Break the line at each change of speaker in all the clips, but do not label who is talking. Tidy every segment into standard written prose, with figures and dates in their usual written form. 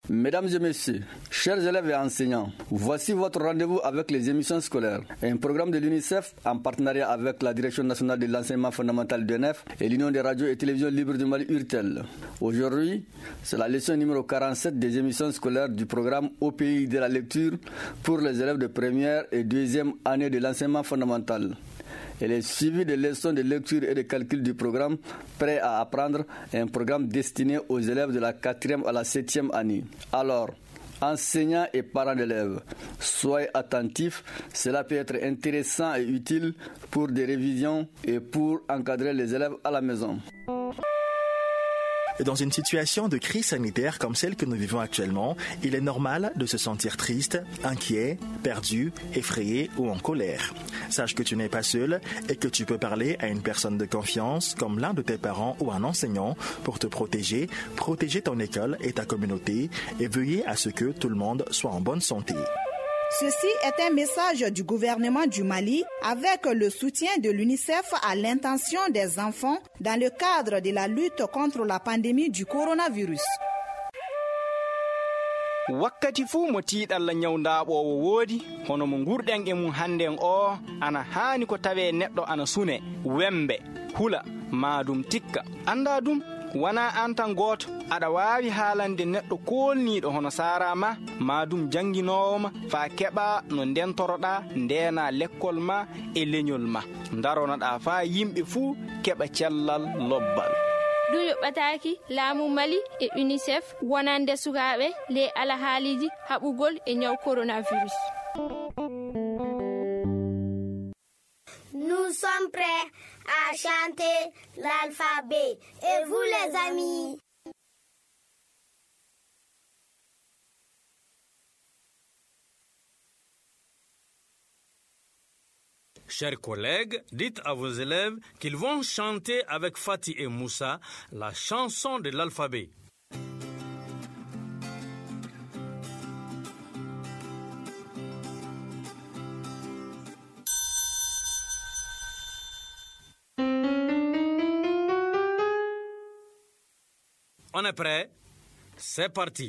Mesdames et messieurs, chers élèves et enseignants, voici votre rendez-vous avec les émissions scolaires. Un programme de l'UNICEF en partenariat avec la Direction nationale de l'enseignement fondamental d'UNEF et l'Union des radios et télévisions libres du Mali URTEL. Aujourd'hui, c'est la leçon numéro 47 des émissions scolaires du programme Au pays de la lecture pour les élèves de première et deuxième année de l'enseignement fondamental. Elle est suivie des leçons de lecture et de calcul du programme Prêt à apprendre, un programme destiné aux élèves de la 4e à la 7e année. Alors, enseignants et parents d'élèves, soyez attentifs, cela peut être intéressant et utile pour des révisions et pour encadrer les élèves à la maison.
Dans une situation de crise sanitaire comme celle que nous vivons actuellement, il est normal de se sentir triste, inquiet, perdu, effrayé ou en colère. Sache que tu n'es pas seul et que tu peux parler à une personne de confiance comme l'un de tes parents ou un enseignant pour te protéger ton école et ta communauté et veiller à ce que tout le monde soit en bonne santé.
Ceci est un message du gouvernement du Mali avec le soutien de l'UNICEF à l'intention des enfants dans le cadre de la lutte contre la pandémie du coronavirus.
Wakkati fu mo tiiɗalla ñawndaaɓoowo woodi hono mo ngurɗen e mum hannden o ana haani ko tawee neɗɗo ana sune wembe hula maadum tikka anndaa ɗum wona an tan gooto aɗa waawi haalande neɗɗo koolniiɗo hono saara ma maadum jannginoowo ma faa keɓaa no ndentoroɗaa ndeena lekkol ma e leñol ma ndaronoɗaa faa yimɓe fuu keɓa cellal lobbal
ɗum yoɓɓataaki laamu Mali e UNICEF wonande sukaaɓe ley alahaaliji haɓugol e ñaw coronavirus.
Nous sommes prêts à chanter l'alphabet. Et vous les amis?
Chers collègues, dites à vos élèves qu'ils vont chanter avec Fatih et Moussa la chanson de l'alphabet. On est prêt? C'est parti.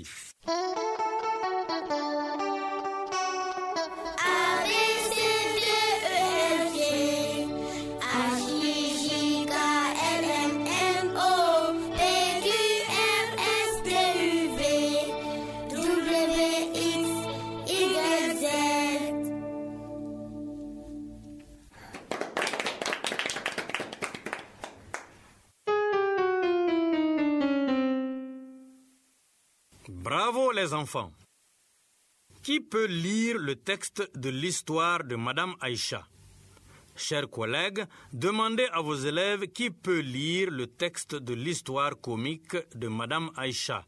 Bravo les enfants. Qui peut lire le texte de l'histoire de Madame Aïcha? Chers collègues, demandez à vos élèves qui peut lire le texte de l'histoire comique de Madame Aïcha.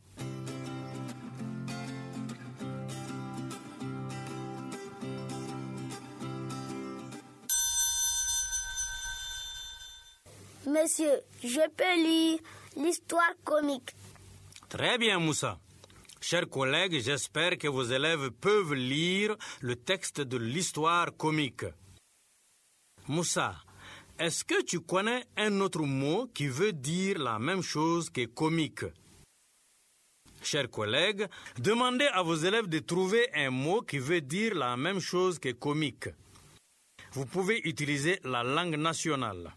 Monsieur, je peux lire l'histoire comique.
Très bien, Moussa. Chers collègues, j'espère que vos élèves peuvent lire le texte de l'histoire comique. Moussa, est-ce que tu connais un autre mot qui veut dire la même chose que comique? Chers collègues, demandez à vos élèves de trouver un mot qui veut dire la même chose que comique. Vous pouvez utiliser la langue nationale.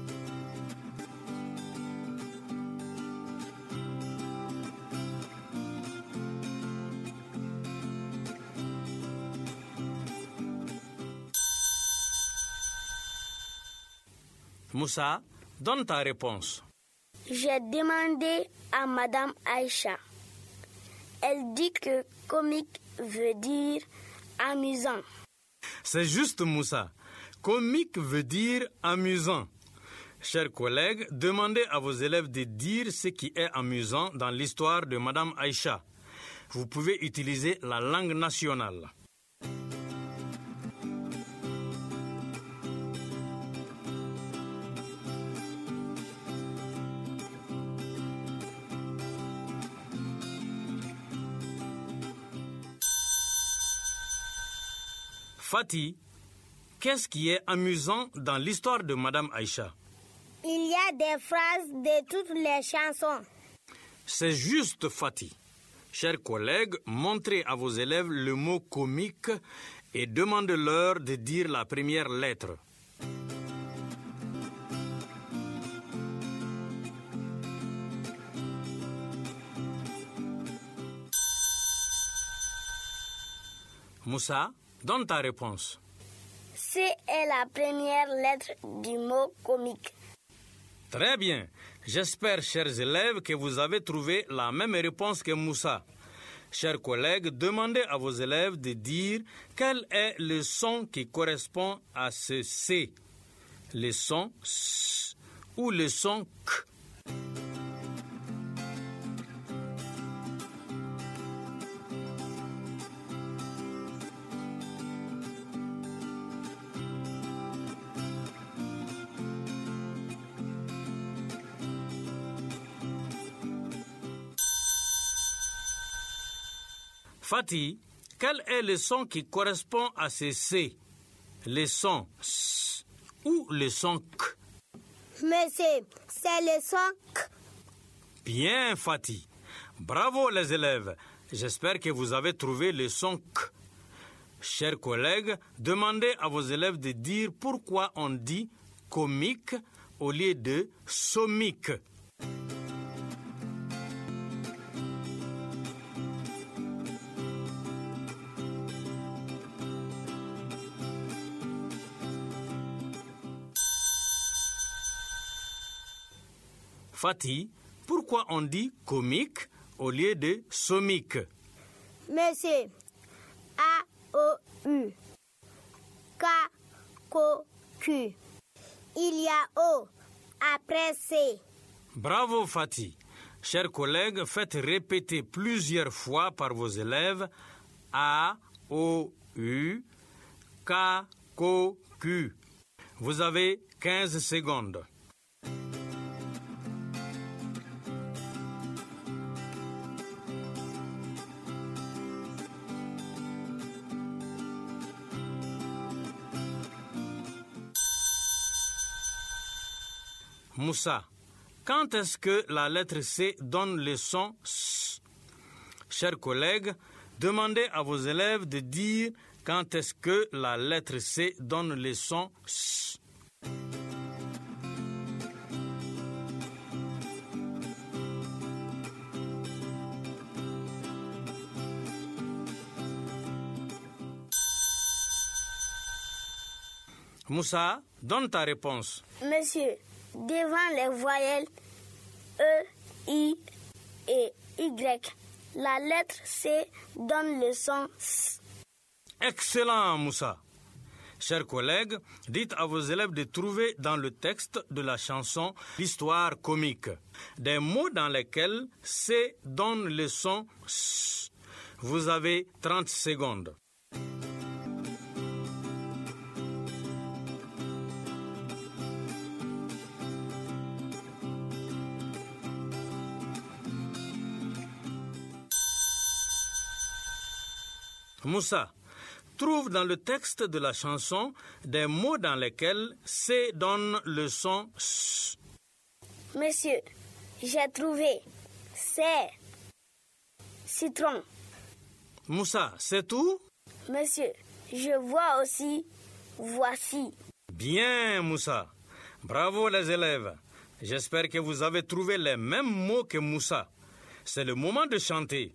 Moussa, donne ta réponse.
J'ai demandé à Madame Aïcha. Elle dit que comique veut dire amusant.
C'est juste, Moussa. Comique veut dire amusant. Chers collègues, demandez à vos élèves de dire ce qui est amusant dans l'histoire de Madame Aïcha. Vous pouvez utiliser la langue nationale. Fatih, qu'est-ce qui est amusant dans l'histoire de Madame Aïcha?
Il y a des phrases de toutes les chansons.
C'est juste, Fatih. Chers collègues, montrez à vos élèves le mot comique et demandez-leur de dire la première lettre. Moussa, donne ta réponse.
C est la première lettre du mot comique.
Très bien. J'espère, chers élèves, que vous avez trouvé la même réponse que Moussa. Chers collègues, demandez à vos élèves de dire quel est le son qui correspond à ce C. Le son S ou le son K. Fatih, quel est le son qui correspond à ce C? Le son S ou le son K?
Monsieur, c'est le son K.
Bien, Fatih. Bravo les élèves. J'espère que vous avez trouvé le son K. Chers collègues, demandez à vos élèves de dire pourquoi on dit comique au lieu de somique. Fatih, pourquoi on dit comique au lieu de somique?
Monsieur, A-O-U, K-O-Q. Il y a O après C.
Bravo Fatih. Chers collègues, faites répéter plusieurs fois par vos élèves A-O-U, K-O-Q. Vous avez 15 secondes. Moussa, quand est-ce que la lettre C donne le son S? Chers collègues, demandez à vos élèves de dire quand est-ce que la lettre C donne le son S. Moussa, donne ta réponse.
Monsieur, devant les voyelles E, I et Y, la lettre C donne le son S.
Excellent, Moussa. Chers collègues, dites à vos élèves de trouver dans le texte de la chanson l'histoire comique des mots dans lesquels C donne le son S. Vous avez 30 secondes. Moussa, trouve dans le texte de la chanson des mots dans lesquels C donne le son S.
Monsieur, j'ai trouvé c'est citron.
Moussa, c'est tout?
Monsieur, je vois aussi voici.
Bien, Moussa. Bravo les élèves. J'espère que vous avez trouvé les mêmes mots que Moussa. C'est le moment de chanter.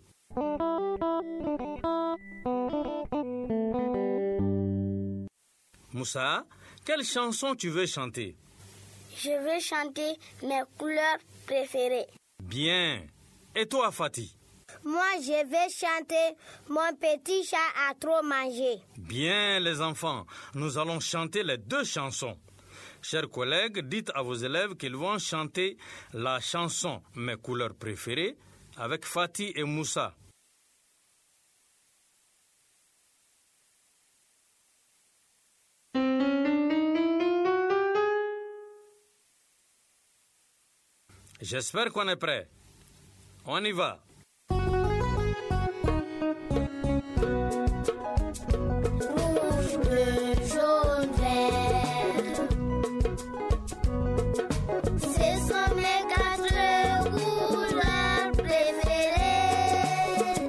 Moussa, quelle chanson tu veux chanter?
Je veux chanter mes couleurs préférées.
Bien. Et toi, Fatih?
Moi, je vais chanter Mon petit chat a trop mangé.
Bien, les enfants. Nous allons chanter les deux chansons. Chers collègues, dites à vos élèves qu'ils vont chanter la chanson Mes couleurs préférées avec Fatih et Moussa. J'espère qu'on est prêt. On y va.
Rouge, bleu, jaune, vert. Ce sont mes quatre couleurs préférées.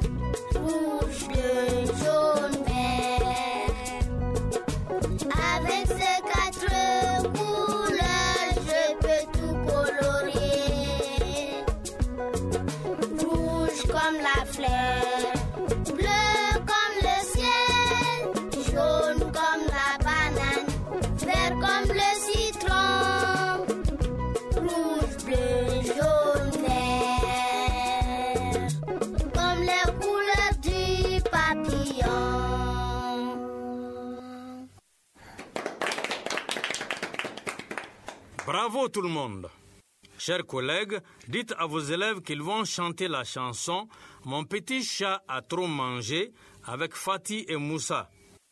Bravo tout le monde. Chers collègues, dites à vos élèves qu'ils vont chanter la chanson « Mon petit chat a trop mangé » avec Fatih et Moussa.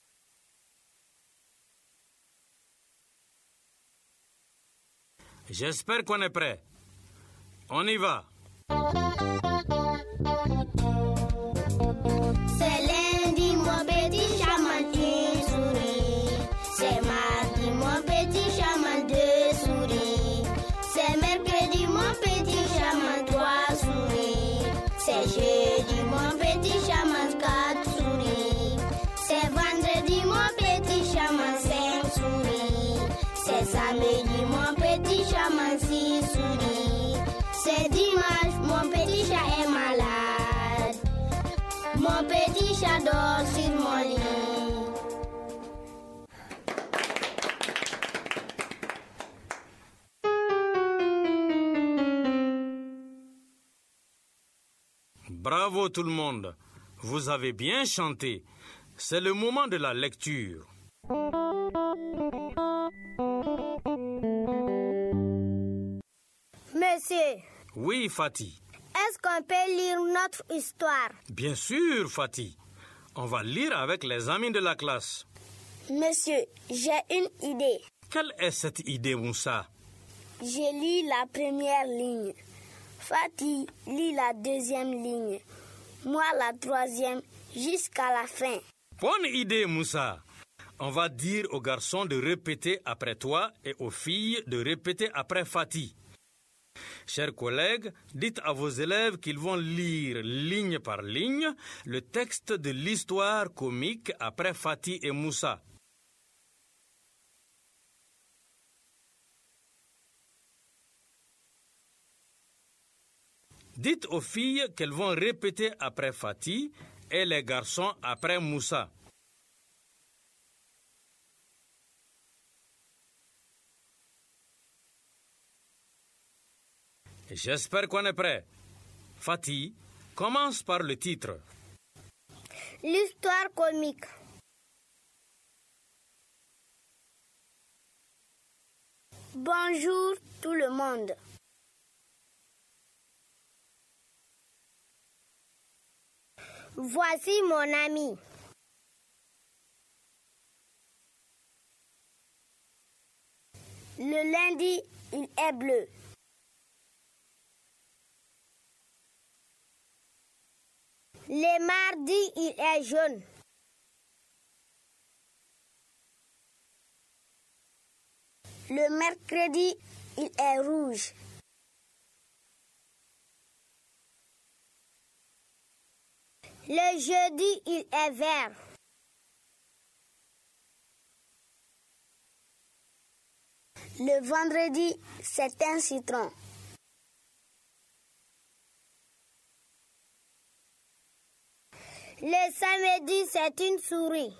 J'espère qu'on est prêt. On y va.
C'est lundi, mon petit chat mange une souris. C'est mardi, mon petit chat mange 2 souris. C'est mercredi, mon petit chat mange 3 souris. C'est jeudi, mon petit chat mange 4 souris. C'est vendredi, mon petit chat mange 5 souris. C'est samedi, mon petit chat mange 6 souris. C'est dimanche, mon petit chat est malade. Mon petit chat dort sur mon lit.
Bravo tout le monde. Vous avez bien chanté. C'est le moment de la lecture.
Monsieur,
Oui, Fatih.
est-ce qu'on peut lire notre histoire?
Bien sûr, Fatih. On va lire avec les amis de la classe.
Monsieur, j'ai une idée.
Quelle est cette idée, Moussa?
J'ai lu la première ligne. Fatih lit la deuxième ligne. Moi la troisième jusqu'à la fin.
Bonne idée, Moussa. On va dire aux garçons de répéter après toi et aux filles de répéter après Fatih. Chers collègues, dites à vos élèves qu'ils vont lire ligne par ligne le texte de l'histoire comique après Fatih et Moussa. Dites aux filles qu'elles vont répéter après Fatih et les garçons après Moussa. J'espère qu'on est prêt. Fatih, commence par le titre.
L'histoire comique. Bonjour tout le monde. Voici mon ami. Le lundi, il est bleu. Le mardi, il est jaune. Le mercredi, il est rouge. Le jeudi, il est vert. Le vendredi, c'est un citron. Le samedi, c'est une souris.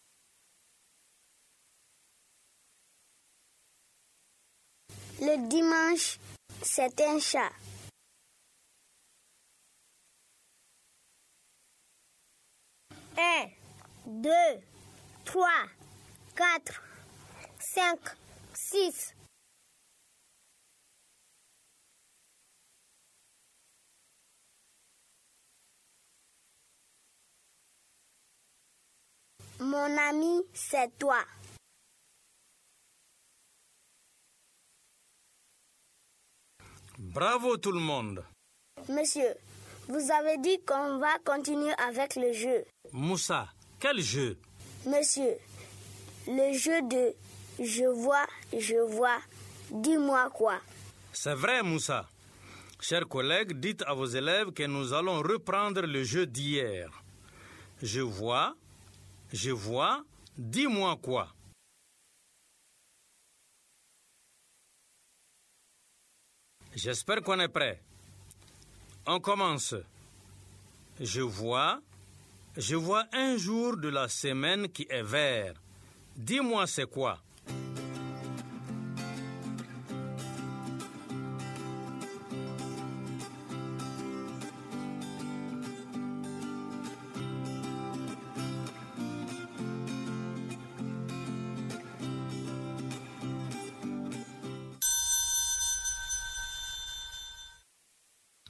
Le dimanche, c'est un chat. Un, 2, 3, 4, 5, 6. Mon ami, c'est toi.
Bravo tout le monde.
Monsieur, vous avez dit qu'on va continuer avec le jeu.
Moussa, quel jeu?
Monsieur, le jeu de je vois, dis-moi quoi.
C'est vrai, Moussa. Chers collègues, dites à vos élèves que nous allons reprendre le jeu d'hier. Je vois, dis-moi quoi. J'espère qu'on est prêt. On commence. Je vois un jour de la semaine qui est vert. Dis-moi c'est quoi?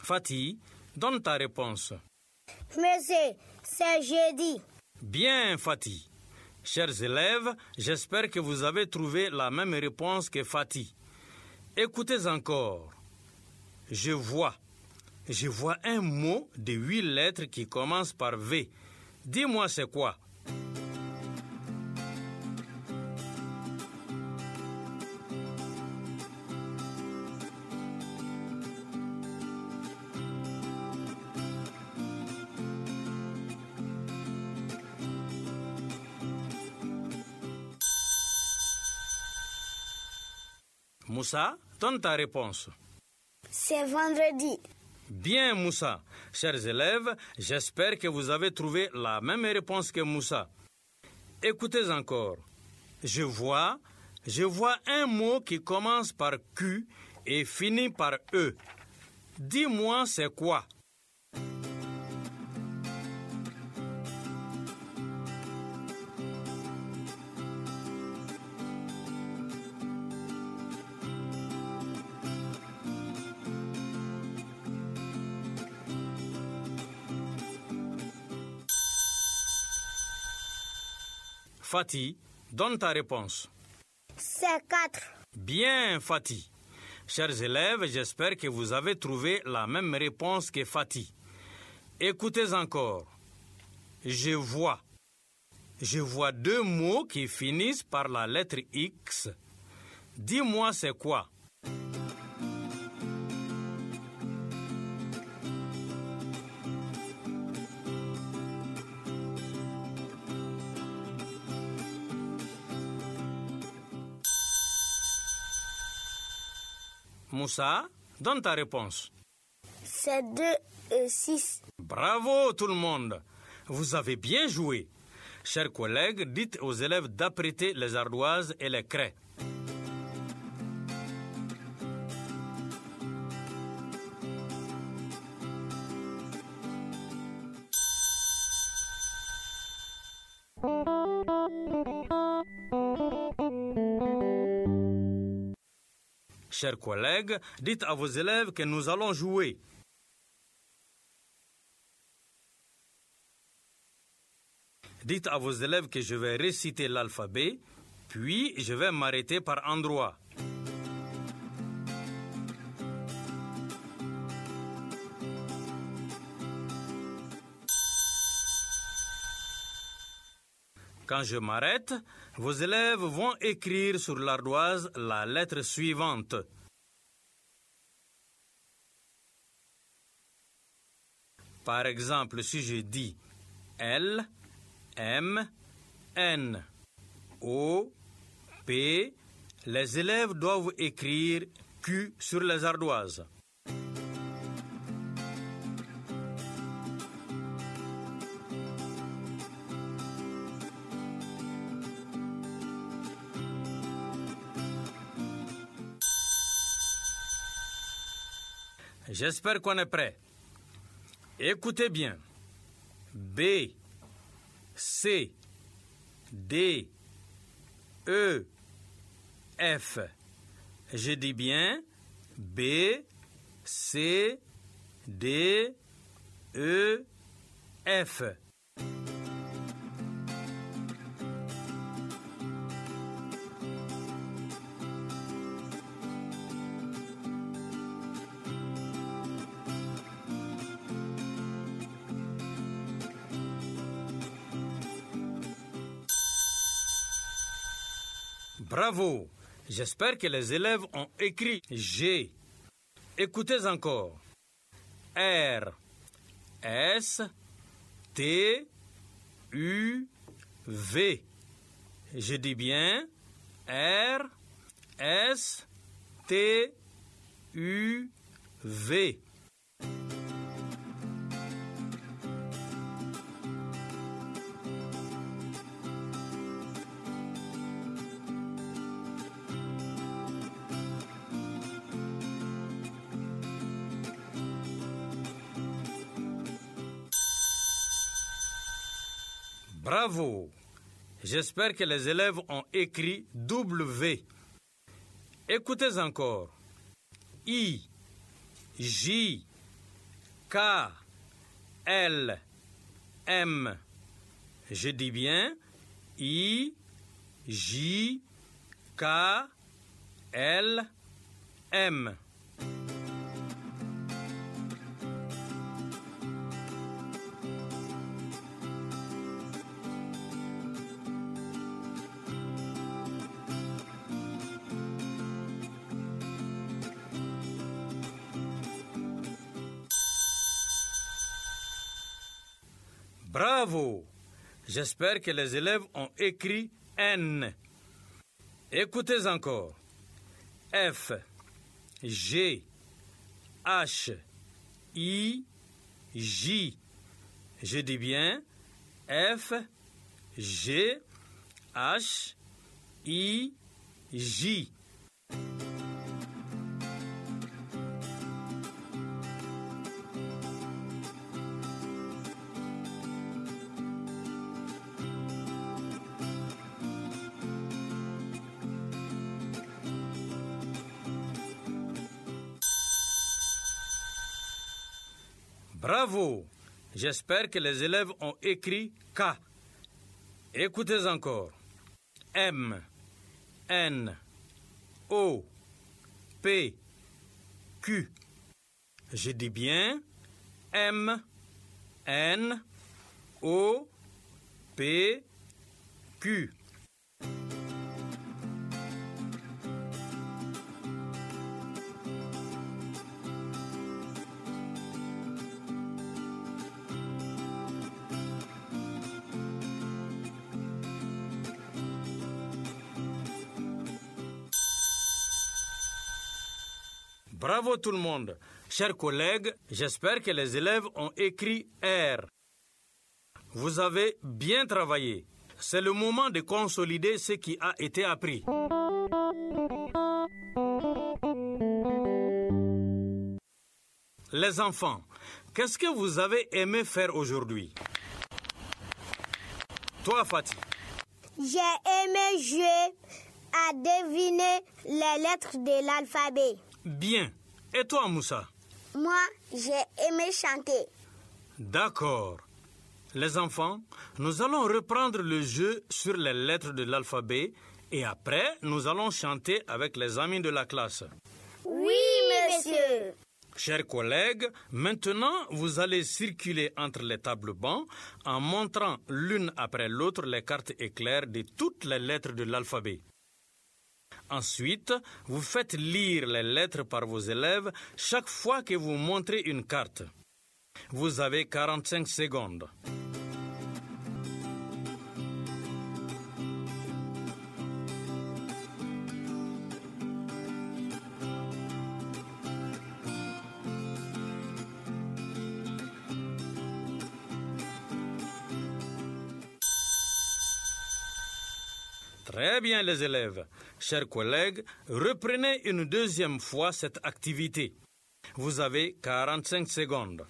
Fatih, donne ta réponse.
Monsieur, c'est jeudi.
Bien, Fatih. Chers élèves, j'espère que vous avez trouvé la même réponse que Fatih. Écoutez encore. Je vois un mot de 8 lettres qui commence par V. Dis-moi c'est quoi? Moussa, donne ta réponse.
C'est vendredi.
Bien, Moussa. Chers élèves, j'espère que vous avez trouvé la même réponse que Moussa. Écoutez encore. Je vois un mot qui commence par Q et finit par E. Dis-moi c'est quoi? Fatih, donne ta réponse.
C'est 4.
Bien, Fatih. Chers élèves, j'espère que vous avez trouvé la même réponse que Fatih. Écoutez encore. Je vois 2 mots qui finissent par la lettre X. Dis-moi c'est quoi? Moussa, donne ta réponse.
C'est 2 et 6.
Bravo tout le monde. Vous avez bien joué. Chers collègues, dites aux élèves d'apprêter les ardoises et les craies. Chers collègues, dites à vos élèves que nous allons jouer. Dites à vos élèves que je vais réciter l'alphabet, puis je vais m'arrêter par endroits. Quand je m'arrête, vos élèves vont écrire sur l'ardoise la lettre suivante. Par exemple, si je dis L, M, N, O, P, les élèves doivent écrire Q sur les ardoises. J'espère qu'on est prêt. Écoutez bien. B, C, D, E, F. Je dis bien B, C, D, E, F. Bravo! J'espère que les élèves ont écrit G. Écoutez encore. R, S, T, U, V. Je dis bien R, S, T, U, V. Bravo! J'espère que les élèves ont écrit W. Écoutez encore. I, J, K, L, M. Je dis bien I, J, K, L, M. Bravo! J'espère que les élèves ont écrit N. Écoutez encore. F, G, H, I, J. Je dis bien F, G, H, I, J. Bravo! J'espère que les élèves ont écrit K. Écoutez encore. M, N, O, P, Q. Je dis bien M, N, O, P, Q. Bravo tout le monde. Chers collègues, j'espère que les élèves ont écrit R. Vous avez bien travaillé. C'est le moment de consolider ce qui a été appris. Les enfants, qu'est-ce que vous avez aimé faire aujourd'hui? Toi, Fatih.
J'ai aimé jouer à deviner les lettres de l'alphabet.
Bien. Et toi, Moussa?
Moi, j'ai aimé chanter.
D'accord. Les enfants, nous allons reprendre le jeu sur les lettres de l'alphabet et après, nous allons chanter avec les amis de la classe.
Oui, monsieur.
Chers collègues, maintenant, vous allez circuler entre les tables bancs en montrant l'une après l'autre les cartes éclairs de toutes les lettres de l'alphabet. Ensuite, vous faites lire les lettres par vos élèves chaque fois que vous montrez une carte. Vous avez 45 secondes. Très bien les élèves. Chers collègues, reprenez une deuxième fois cette activité. Vous avez 45 secondes.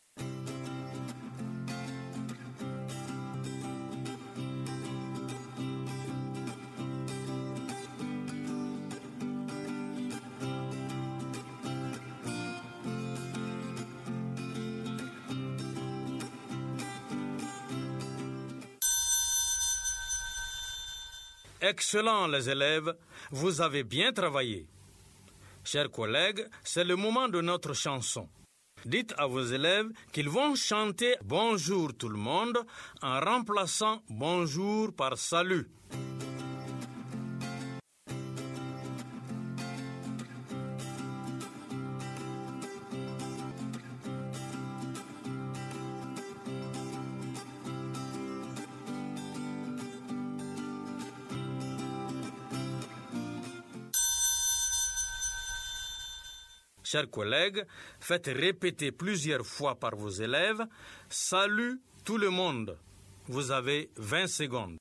Excellent les élèves, vous avez bien travaillé. Chers collègues, c'est le moment de notre chanson. Dites à vos élèves qu'ils vont chanter « Bonjour tout le monde » en remplaçant « Bonjour » par « Salut ». Chers collègues, faites répéter plusieurs fois par vos élèves « Salut tout le monde ». Vous avez 20 secondes.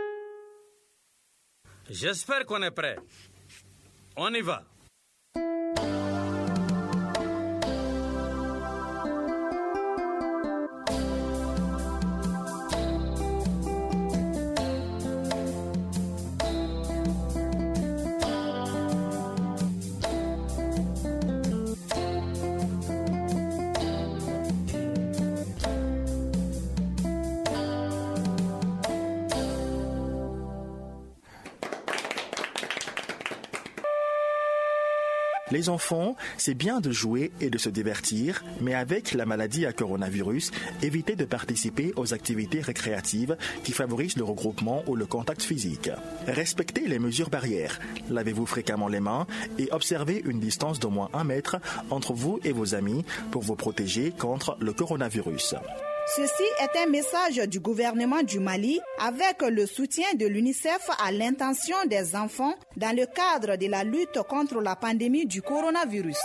J'espère qu'on est prêt. On y va.
Les enfants, c'est bien de jouer et de se divertir, mais avec la maladie à coronavirus, évitez de participer aux activités récréatives qui favorisent le regroupement ou le contact physique. Respectez les mesures barrières. Lavez-vous fréquemment les mains et observez une distance d'au moins 1 mètre entre vous et vos amis pour vous protéger contre le coronavirus.
Ceci est un message du gouvernement du Mali avec le soutien de l'UNICEF à l'intention des enfants dans le cadre de la lutte contre la pandémie du coronavirus.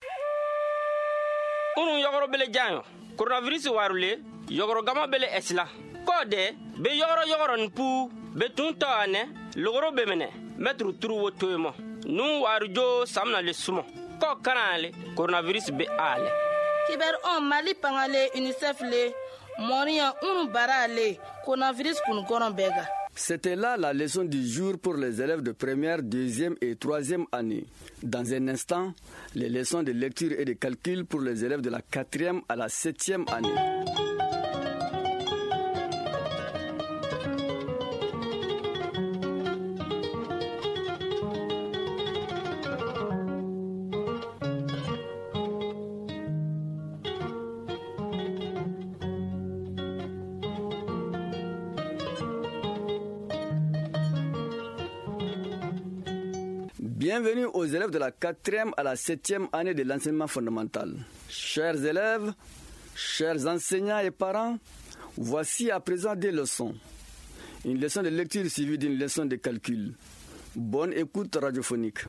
Coronavirus warule yogoro gama bele esla kode be yogoro npu be tuntane logoro be mene metru turu wotoymo nu warujo samna le sumo ko kanale coronavirus be ale
kiber on Mali pangale UNICEF le moria barale coronavirus kun goron bega.
C'était là la leçon du jour pour les élèves de première, deuxième et troisième année. Dans un instant, les leçons de lecture et de calcul pour les élèves de la 4e à la 7e année. Bienvenue aux élèves de la 4e à la 7e année de l'enseignement fondamental. Chers élèves, chers enseignants et parents, voici à présent des leçons. Une leçon de lecture suivie d'une leçon de calcul. Bonne écoute radiophonique.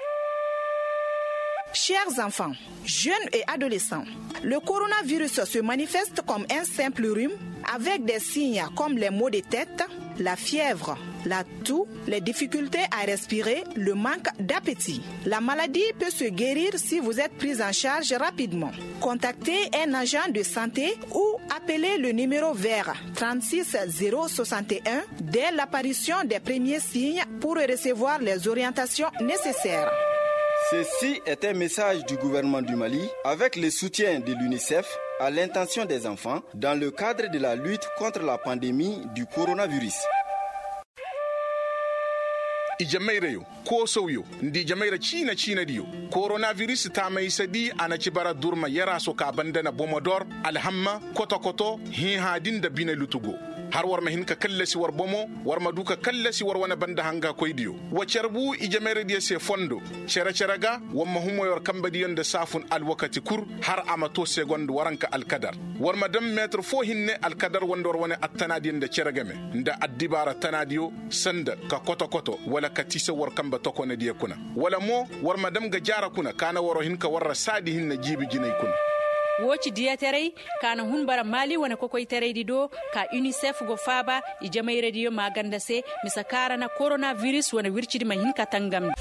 Chers enfants, jeunes et adolescents, le coronavirus se manifeste comme un simple rhume avec des signes comme les maux de tête, la fièvre, la toux, les difficultés à respirer, le manque d'appétit. La maladie peut se guérir si vous êtes pris en charge rapidement. Contactez un agent de santé ou appelez le numéro vert 36 061 dès l'apparition des premiers signes pour recevoir les orientations nécessaires.
Ceci est un message du gouvernement du Mali avec le soutien de l'UNICEF à l'intention des enfants dans le cadre de la lutte contre la pandémie du coronavirus.
Ijamaireyo ko sauyo ndi jamaira china diyo coronavirus ta mai sadi ana cibara durma yara so ka bandana bomodor alhamma koto hin hadin da bina lutugo har war mahin ka kallasi war bomo war maduka kallasi war wana banda hanga koydiyo wacerbu ijamaira diye se fondo cera wamma humo yor kambadi yonde safun alwakati kur har amato segonde waranka alkadar war madam metre fo hinne alkadar wondor wana attanadi yonde ceragame nda addibara tanadiyo sanda ka koto wala katisa war kamba tokone diye kuna wala mo war madam ga jara kuna kana waro hinka warra sadi hinna jibi jinay kuna
woci diya terey kana hun bara Mali wana kokoy terey dido ka UNICEF go faba I jamay radio maganda se misakara na coronavirus wana wirchidi ma hinka tangam.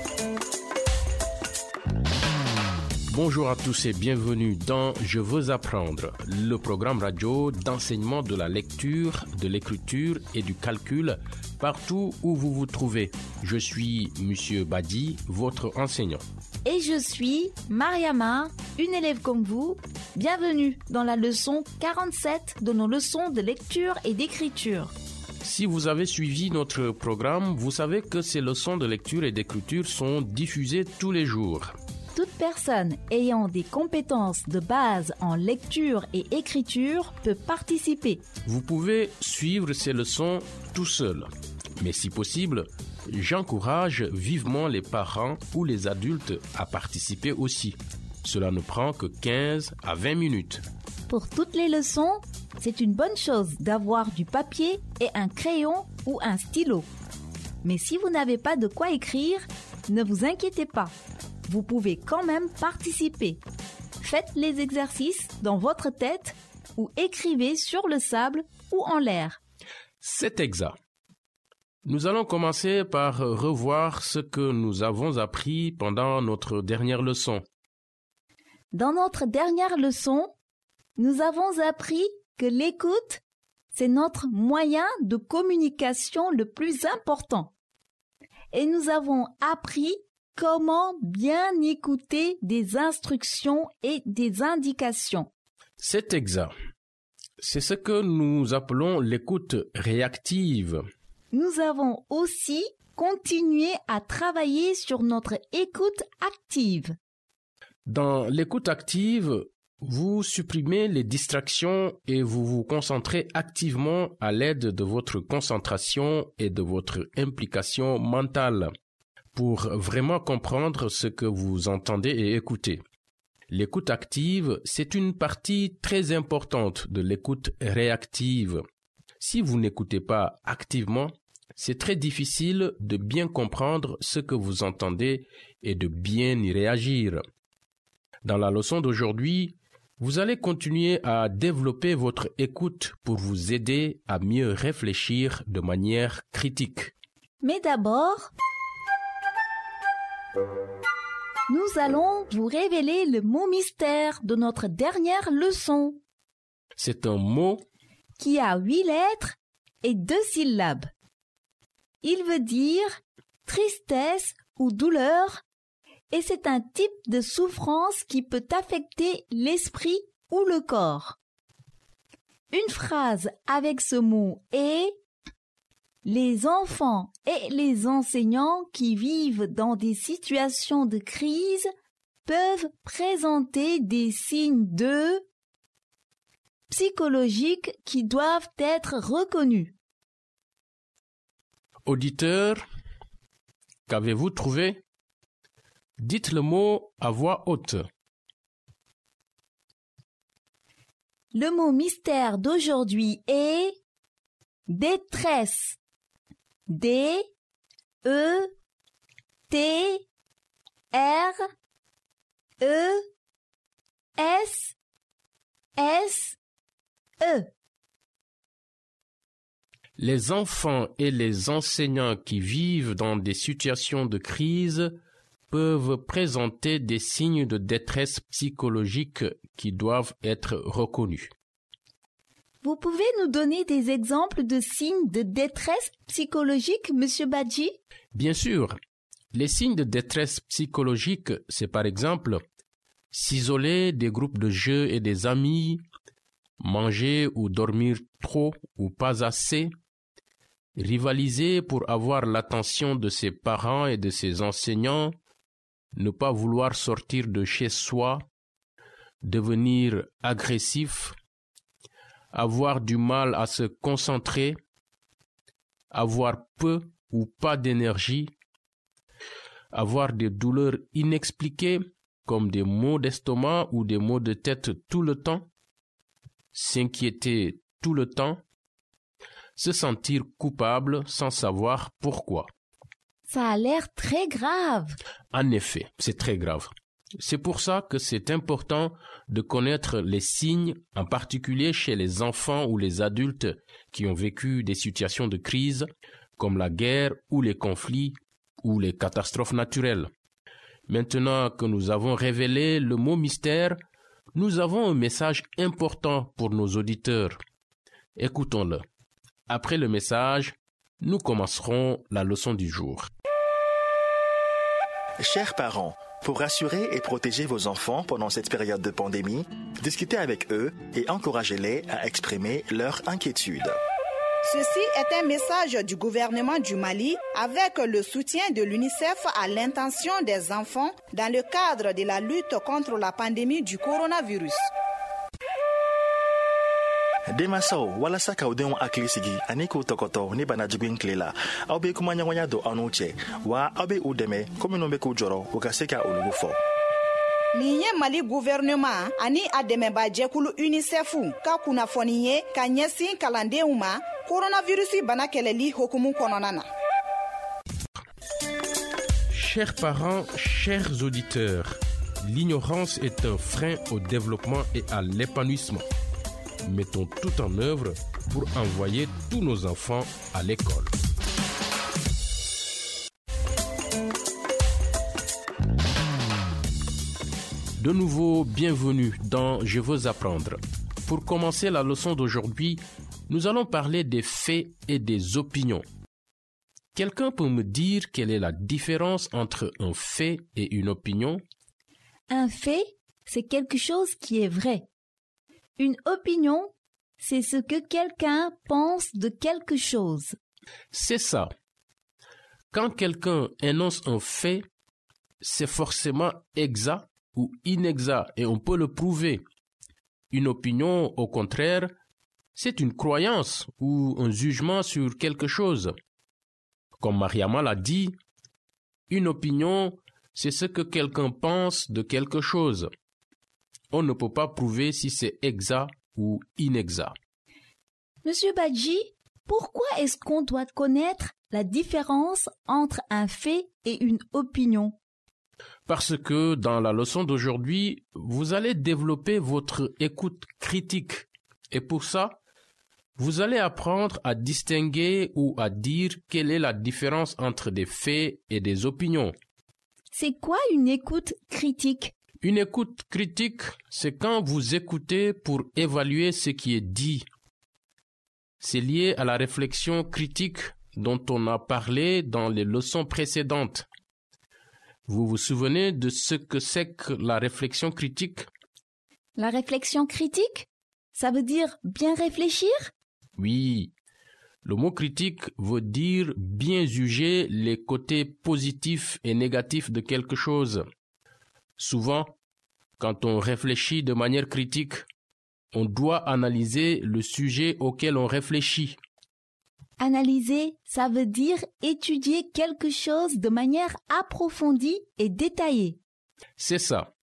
Bonjour à tous et bienvenue dans Je veux apprendre, le programme radio d'enseignement de la lecture, de l'écriture et du calcul partout où vous vous trouvez. Je suis Monsieur Badi, votre enseignant.
Et je suis Mariama, une élève comme vous. Bienvenue dans la leçon 47 de nos leçons de lecture et d'écriture.
Si vous avez suivi notre programme, vous savez que ces leçons de lecture et d'écriture sont diffusées tous les jours.
Toute personne ayant des compétences de base en lecture et écriture peut participer.
Vous pouvez suivre ces leçons tout seul. Mais si possible, j'encourage vivement les parents ou les adultes à participer aussi. Cela ne prend que 15 à 20 minutes.
Pour toutes les leçons, c'est une bonne chose d'avoir du papier et un crayon ou un stylo. Mais si vous n'avez pas de quoi écrire, ne vous inquiétez pas. Vous pouvez quand même participer. Faites les exercices dans votre tête ou écrivez sur le sable ou en l'air.
C'est exact. Nous allons commencer par revoir ce que nous avons appris pendant notre dernière leçon.
Dans notre dernière leçon, nous avons appris que l'écoute, c'est notre moyen de communication le plus important. Et nous avons appris comment bien écouter des instructions et des indications.
C'est exact. C'est ce que nous appelons l'écoute réactive.
Nous avons aussi continuer à travailler sur notre écoute active.
Dans l'écoute active, vous supprimez les distractions et vous vous concentrez activement à l'aide de votre concentration et de votre implication mentale pour vraiment comprendre ce que vous entendez et écoutez. L'écoute active, c'est une partie très importante de l'écoute réactive. Si vous n'écoutez pas activement, c'est très difficile de bien comprendre ce que vous entendez et de bien y réagir. Dans la leçon d'aujourd'hui, vous allez continuer à développer votre écoute pour vous aider à mieux réfléchir de manière critique.
Mais d'abord, nous allons vous révéler le mot mystère de notre dernière leçon.
C'est un mot
qui a 8 lettres et 2 syllabes. Il veut dire tristesse ou douleur et c'est un type de souffrance qui peut affecter l'esprit ou le corps. Une phrase avec ce mot est « Les enfants et les enseignants qui vivent dans des situations de crise peuvent présenter des signes psychologiques qui doivent être reconnus. »
Auditeurs, qu'avez-vous trouvé? Dites le mot à voix haute.
Le mot mystère d'aujourd'hui est détresse. D-E-T-R-E-S-S-E.
Les enfants et les enseignants qui vivent dans des situations de crise peuvent présenter des signes de détresse psychologique qui doivent être reconnus.
Vous pouvez nous donner des exemples de signes de détresse psychologique, Monsieur Badji?
Bien sûr. Les signes de détresse psychologique, c'est par exemple s'isoler des groupes de jeux et des amis, manger ou dormir trop ou pas assez, rivaliser pour avoir l'attention de ses parents et de ses enseignants, ne pas vouloir sortir de chez soi, devenir agressif, avoir du mal à se concentrer, avoir peu ou pas d'énergie, avoir des douleurs inexpliquées comme des maux d'estomac ou des maux de tête tout le temps, s'inquiéter tout le temps, se sentir coupable sans savoir pourquoi.
Ça a l'air très grave.
En effet, c'est très grave. C'est pour ça que c'est important de connaître les signes, en particulier chez les enfants ou les adultes qui ont vécu des situations de crise, comme la guerre ou les conflits ou les catastrophes naturelles. Maintenant que nous avons révélé le mot mystère, nous avons un message important pour nos auditeurs. Écoutons-le. Après le message, nous commencerons la leçon du jour.
Chers parents, pour rassurer et protéger vos enfants pendant cette période de pandémie, discutez avec eux et encouragez-les à exprimer leur inquiétude.
Ceci est un message du gouvernement du Mali avec le soutien de l'UNICEF à l'intention des enfants dans le cadre de la lutte contre la pandémie du coronavirus.
Demaso walasa ka udenw akili sigi ani k'u tɔgɔtɔ ni bana jugu in tile la aw be kumaɲɔgɔnya don aw n'u cɛ wa aw be u dɛmɛ ko minnu be k'u jɔrɔ u ka se ka olugu fɔ.
Nin ye Mali gouvernement ani a dɛmɛbajɛkulu UNICEF ka kunnafoni ye ka ɲɛsin kalandenw ma coronavirus bana kɛlɛli hokumu kɔnɔna na.
Chers parents, chers auditeurs, l'ignorance est un frein au développement et à l'épanouissement. Mettons tout en œuvre pour envoyer tous nos enfants à l'école. De nouveau, bienvenue dans Je veux apprendre. Pour commencer la leçon d'aujourd'hui, nous allons parler des faits et des opinions. Quelqu'un peut me dire quelle est la différence entre un fait et une opinion?
Un fait, c'est quelque chose qui est vrai. Une opinion, c'est ce que quelqu'un pense de quelque chose.
C'est ça. Quand quelqu'un énonce un fait, c'est forcément exact ou inexact et on peut le prouver. Une opinion, au contraire, c'est une croyance ou un jugement sur quelque chose. Comme Mariama l'a dit, une opinion, c'est ce que quelqu'un pense de quelque chose. On ne peut pas prouver si c'est exact ou inexact.
Monsieur Badji, pourquoi est-ce qu'on doit connaître la différence entre un fait et une opinion?
Parce que dans la leçon d'aujourd'hui, vous allez développer votre écoute critique. Et pour ça, vous allez apprendre à distinguer ou à dire quelle est la différence entre des faits et des opinions.
C'est quoi une écoute critique?
Une écoute critique, c'est quand vous écoutez pour évaluer ce qui est dit. C'est lié à la réflexion critique dont on a parlé dans les leçons précédentes. Vous vous souvenez de ce que c'est que la réflexion critique?
La réflexion critique, ça veut dire bien réfléchir?
Oui, le mot critique veut dire bien juger les côtés positifs et négatifs de quelque chose. Souvent, quand on réfléchit de manière critique, on doit analyser le sujet auquel on réfléchit.
Analyser, ça veut dire étudier quelque chose de manière approfondie et détaillée.
C'est ça.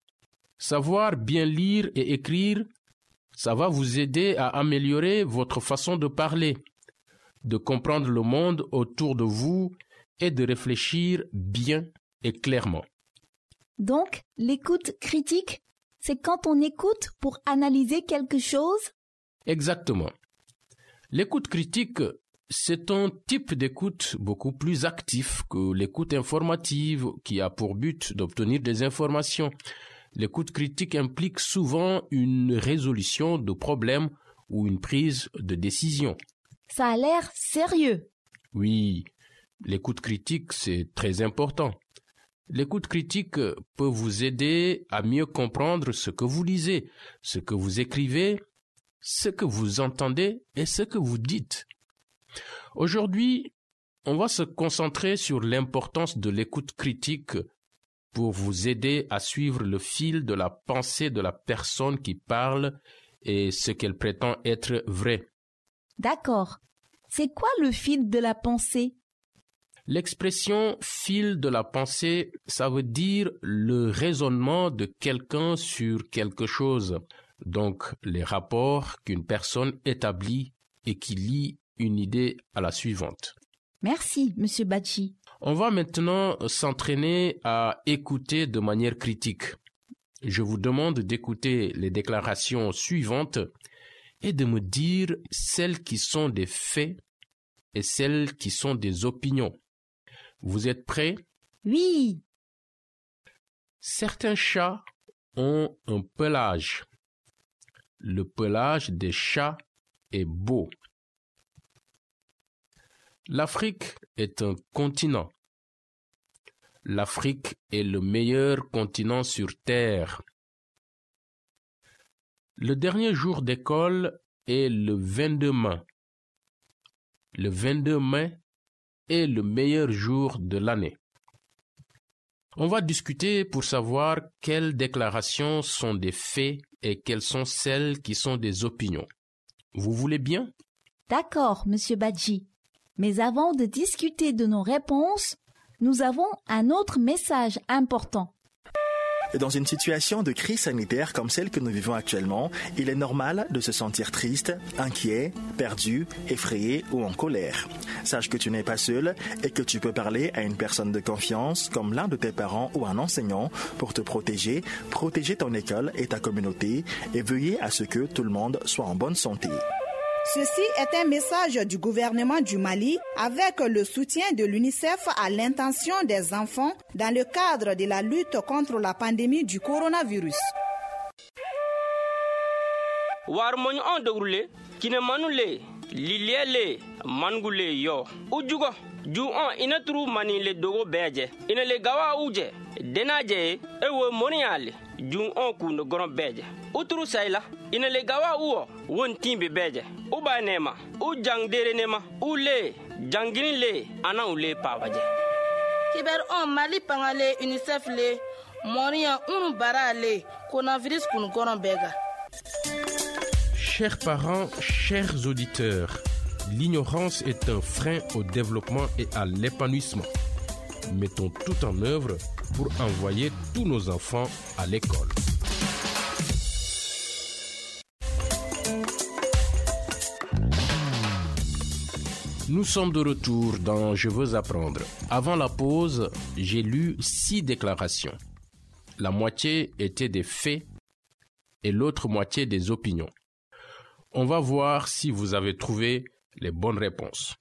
Savoir bien lire et écrire, ça va vous aider à améliorer votre façon de parler, de comprendre le monde autour de vous et de réfléchir bien et clairement.
Donc, l'écoute critique, c'est quand on écoute pour analyser quelque chose?
Exactement. L'écoute critique, c'est un type d'écoute beaucoup plus actif que l'écoute informative qui a pour but d'obtenir des informations. L'écoute critique implique souvent une résolution de problèmes ou une prise de décision.
Ça a l'air sérieux.
Oui, l'écoute critique, c'est très important. L'écoute critique peut vous aider à mieux comprendre ce que vous lisez, ce que vous écrivez, ce que vous entendez et ce que vous dites. Aujourd'hui, on va se concentrer sur l'importance de l'écoute critique pour vous aider à suivre le fil de la pensée de la personne qui parle et ce qu'elle prétend être vrai.
D'accord. C'est quoi le fil de la pensée?
L'expression « fil de la pensée », ça veut dire le raisonnement de quelqu'un sur quelque chose, donc les rapports qu'une personne établit et qui lie une idée à la suivante.
Merci, Monsieur Badji.
On va maintenant s'entraîner à écouter de manière critique. Je vous demande d'écouter les déclarations suivantes et de me dire celles qui sont des faits et celles qui sont des opinions. Vous êtes prêts?
Oui.
Certains chats ont un pelage. Le pelage des chats est beau. L'Afrique est un continent. L'Afrique est le meilleur continent sur Terre. Le dernier jour d'école est le 22 mai. Le 22 mai est le meilleur jour de l'année. On va discuter pour savoir quelles déclarations sont des faits et quelles sont celles qui sont des opinions. Vous voulez bien?
D'accord, Monsieur Badji. Mais avant de discuter de nos réponses, nous avons un autre message important.
Dans une situation de crise sanitaire comme celle que nous vivons actuellement, il est normal de se sentir triste, inquiet, perdu, effrayé ou en colère. Sache que tu n'es pas seul et que tu peux parler à une personne de confiance comme l'un de tes parents ou un enseignant pour te protéger ton école et ta communauté et veiller à ce que tout le monde soit en bonne santé.
Ceci est un message du gouvernement du Mali avec le soutien de l'UNICEF à l'intention des enfants dans le cadre de la lutte contre la pandémie du coronavirus.
Warmoñ on dogrule kine manule liliele mangule yo ujugo ju on inatru mani le dogo beje ina le gawa uje denaje ewo moniale ju on ku no gron beje utru sayla ina le gawa uo won timbe beje uba nema u jang dere nema ule jangini le ana ule pawaje
kiber on mali pangale UNICEF le moria unu bara le coronavirus kun goron bega.
Chers parents, chers auditeurs, l'ignorance est un frein au développement et à l'épanouissement. Mettons tout en œuvre pour envoyer tous nos enfants à l'école. Nous sommes de retour dans Je veux apprendre. Avant la pause, j'ai lu 6 déclarations. La moitié était des faits et l'autre moitié des opinions. On va voir si vous avez trouvé les bonnes réponses.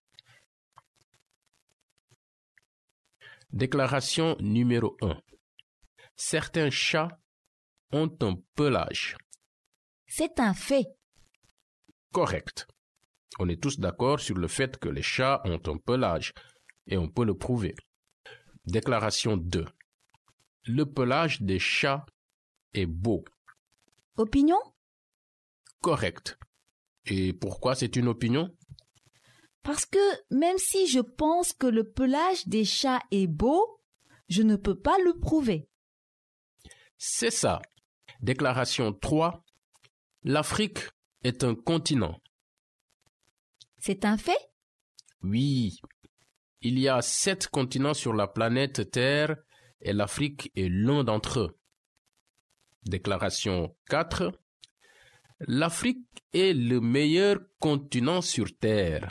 Déclaration numéro 1. Certains chats ont un pelage.
C'est un fait.
Correct. On est tous d'accord sur le fait que les chats ont un pelage et on peut le prouver. Déclaration 2. Le pelage des chats est beau.
Opinion?
Correct. Et pourquoi c'est une opinion?
Parce que même si je pense que le pelage des chats est beau, je ne peux pas le prouver.
C'est ça. Déclaration 3. L'Afrique est un continent.
C'est un fait?
Oui. Il y a 7 continents sur la planète Terre et l'Afrique est l'un d'entre eux. Déclaration 4. L'Afrique est le meilleur continent sur Terre.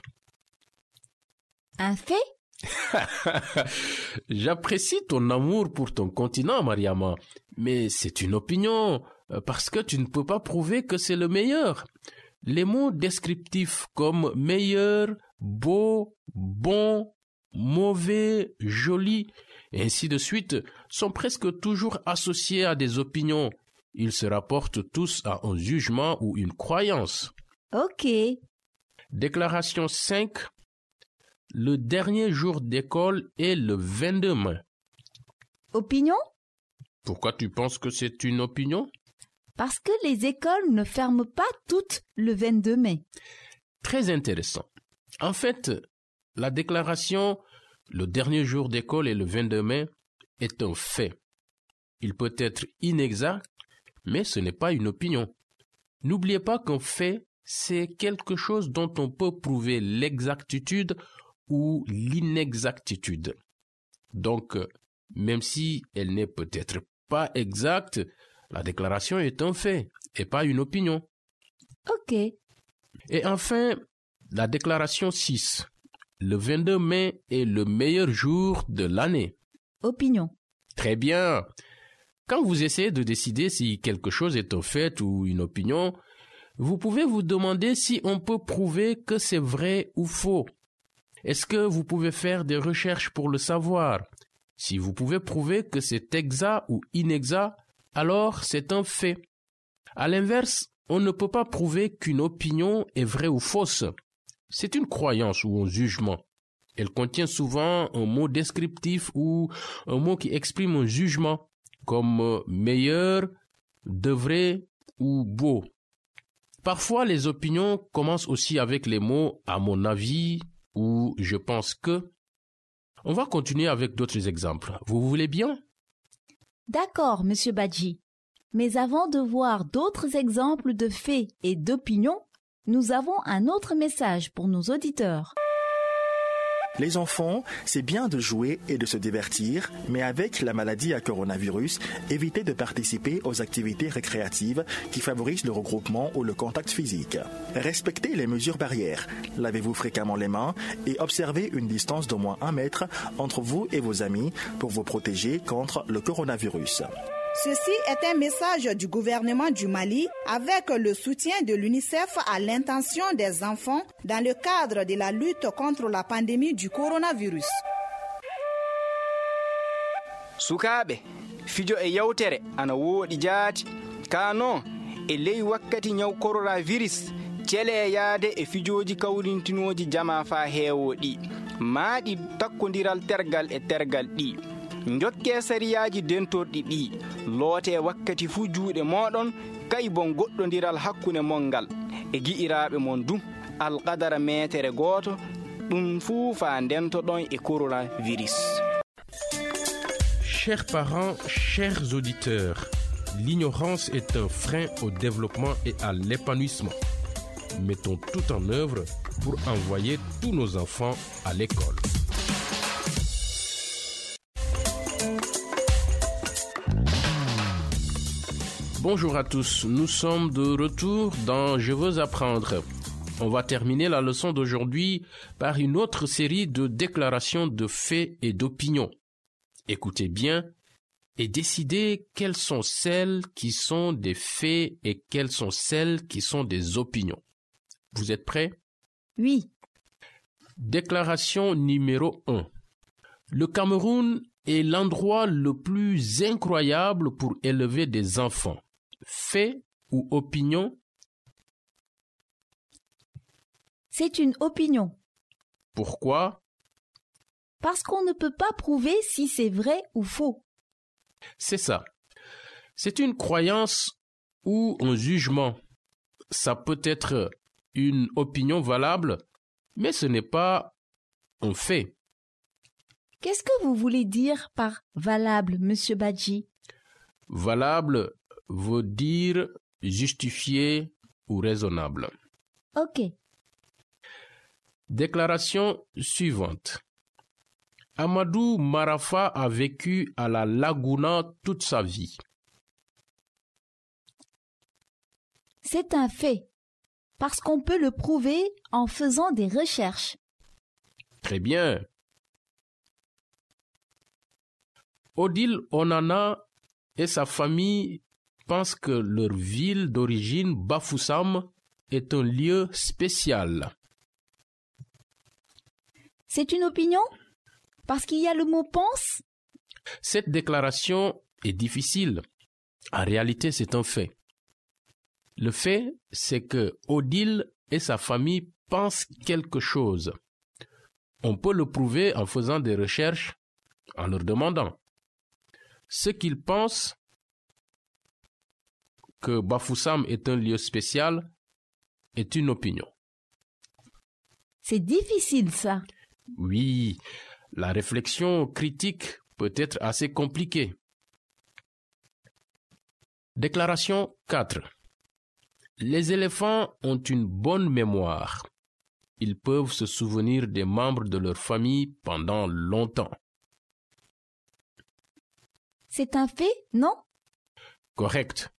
Un fait?
J'apprécie ton amour pour ton continent, Mariama, mais c'est une opinion, parce que tu ne peux pas prouver que c'est le meilleur. Les mots descriptifs comme meilleur, beau, bon, mauvais, joli, et ainsi de suite, sont presque toujours associés à des opinions. Ils se rapportent tous à un jugement ou une croyance.
Ok.
Déclaration 5. Le dernier jour d'école est le 22 mai.
Opinion?
Pourquoi tu penses que c'est une opinion?
Parce que les écoles ne ferment pas toutes le 22 mai.
Très intéressant. En fait, la déclaration « le dernier jour d'école est le 22 mai » est un fait. Il peut être inexact, mais ce n'est pas une opinion. N'oubliez pas qu'un fait, c'est quelque chose dont on peut prouver l'exactitude ou l'inexactitude. Donc, même si elle n'est peut-être pas exacte, la déclaration est un fait et pas une opinion.
Ok.
Et enfin, la déclaration 6. Le 22 mai est le meilleur jour de l'année.
Opinion.
Très bien. Quand vous essayez de décider si quelque chose est un fait ou une opinion, vous pouvez vous demander si on peut prouver que c'est vrai ou faux. Est-ce que vous pouvez faire des recherches pour le savoir? Si vous pouvez prouver que c'est exact ou inexact, alors c'est un fait. À l'inverse, on ne peut pas prouver qu'une opinion est vraie ou fausse. C'est une croyance ou un jugement. Elle contient souvent un mot descriptif ou un mot qui exprime un jugement, comme meilleur, devrait ou beau. Parfois, les opinions commencent aussi avec les mots « à mon avis » ou « je pense que ». On va continuer avec d'autres exemples. Vous voulez bien?
D'accord, Monsieur Badji. Mais avant de voir d'autres exemples de faits et d'opinions, nous avons un autre message pour nos auditeurs.
Les enfants, c'est bien de jouer et de se divertir, mais avec la maladie à coronavirus, évitez de participer aux activités récréatives qui favorisent le regroupement ou le contact physique. Respectez les mesures barrières, lavez-vous fréquemment les mains et observez une distance d'au moins 1 mètre entre vous et vos amis pour vous protéger contre le coronavirus.
Ceci est un message du gouvernement du Mali avec le soutien de l'UNICEF à l'intention des enfants dans le cadre de la lutte contre la pandémie du coronavirus.
Sukaɓe, fijo e yawtere ana wooɗi jaati. Kano e ley wakkati ñaw coronavirus cele yaade e fijoji kawrintinoji jama fa heewoɗi. Maaɗi takkodiral tergal e tergal ɗi. Jokke sariyaji dentorɗi ɗi loote wakkati fu juuɗe moɗon kay bon goɗɗodiral hakkunde mon ngal e gi'iraɓe mon du alqadara metere goto ɗum fuu fa ndentoɗon e coronavirus.
Chers parents, chers auditeurs, l'ignorance est un frein au développement et à l'épanouissement. Mettons tout en œuvre pour envoyer tous nos enfants à l'école. Bonjour à tous, nous sommes de retour dans Je veux apprendre. On va terminer la leçon d'aujourd'hui par une autre série de déclarations de faits et d'opinions. Écoutez bien et décidez quelles sont celles qui sont des faits et quelles sont celles qui sont des opinions. Vous êtes prêts?
Oui.
Déclaration numéro 1. Le Cameroun est l'endroit le plus incroyable pour élever des enfants. Fait ou opinion?
C'est une opinion.
Pourquoi?
Parce qu'on ne peut pas prouver si c'est vrai ou faux.
C'est ça. C'est une croyance ou un jugement. Ça peut être une opinion valable, mais ce n'est pas un fait.
Qu'est-ce que vous voulez dire par valable, Monsieur Badji?
Valable veut dire justifié ou raisonnable.
Ok.
Déclaration suivante. Amadou Marafa a vécu à la Laguna toute sa vie.
C'est un fait, parce qu'on peut le prouver en faisant des recherches.
Très bien. Odile Onana et sa famille pensent que leur ville d'origine, Bafoussam, est un lieu spécial.
C'est une opinion? Parce qu'il y a le mot « pense ».
Cette déclaration est difficile. En réalité, c'est un fait. Le fait, c'est que Odile et sa famille pensent quelque chose. On peut le prouver en faisant des recherches, en leur demandant. Ce qu'ils pensent que Bafoussam est un lieu spécial est une opinion.
C'est difficile, ça.
Oui, la réflexion critique peut être assez compliquée. Déclaration 4. Les éléphants ont une bonne mémoire. Ils peuvent se souvenir des membres de leur famille pendant longtemps.
C'est un fait, non?
Correct.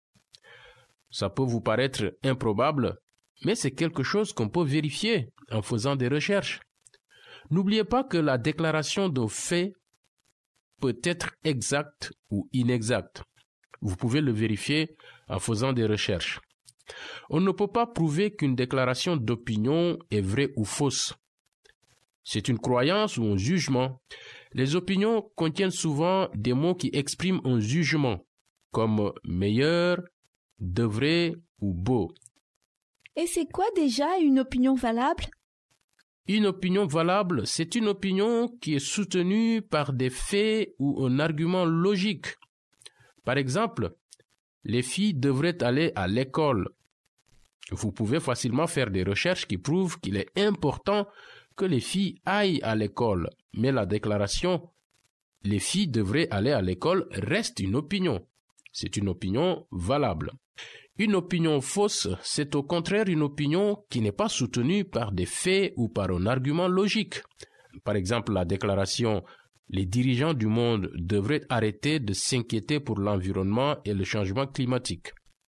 Ça peut vous paraître improbable, mais c'est quelque chose qu'on peut vérifier en faisant des recherches. N'oubliez pas que la déclaration d'un fait peut être exacte ou inexacte. Vous pouvez le vérifier en faisant des recherches. On ne peut pas prouver qu'une déclaration d'opinion est vraie ou fausse. C'est une croyance ou un jugement. Les opinions contiennent souvent des mots qui expriment un jugement, comme meilleur, devrait ou beau.
Et c'est quoi déjà une opinion valable?
Une opinion valable, c'est une opinion qui est soutenue par des faits ou un argument logique. Par exemple, les filles devraient aller à l'école. Vous pouvez facilement faire des recherches qui prouvent qu'il est important que les filles aillent à l'école. Mais la déclaration « les filles devraient aller à l'école » reste une opinion. C'est une opinion valable. Une opinion fausse, c'est au contraire une opinion qui n'est pas soutenue par des faits ou par un argument logique. Par exemple, la déclaration « les dirigeants du monde devraient arrêter de s'inquiéter pour l'environnement et le changement climatique ».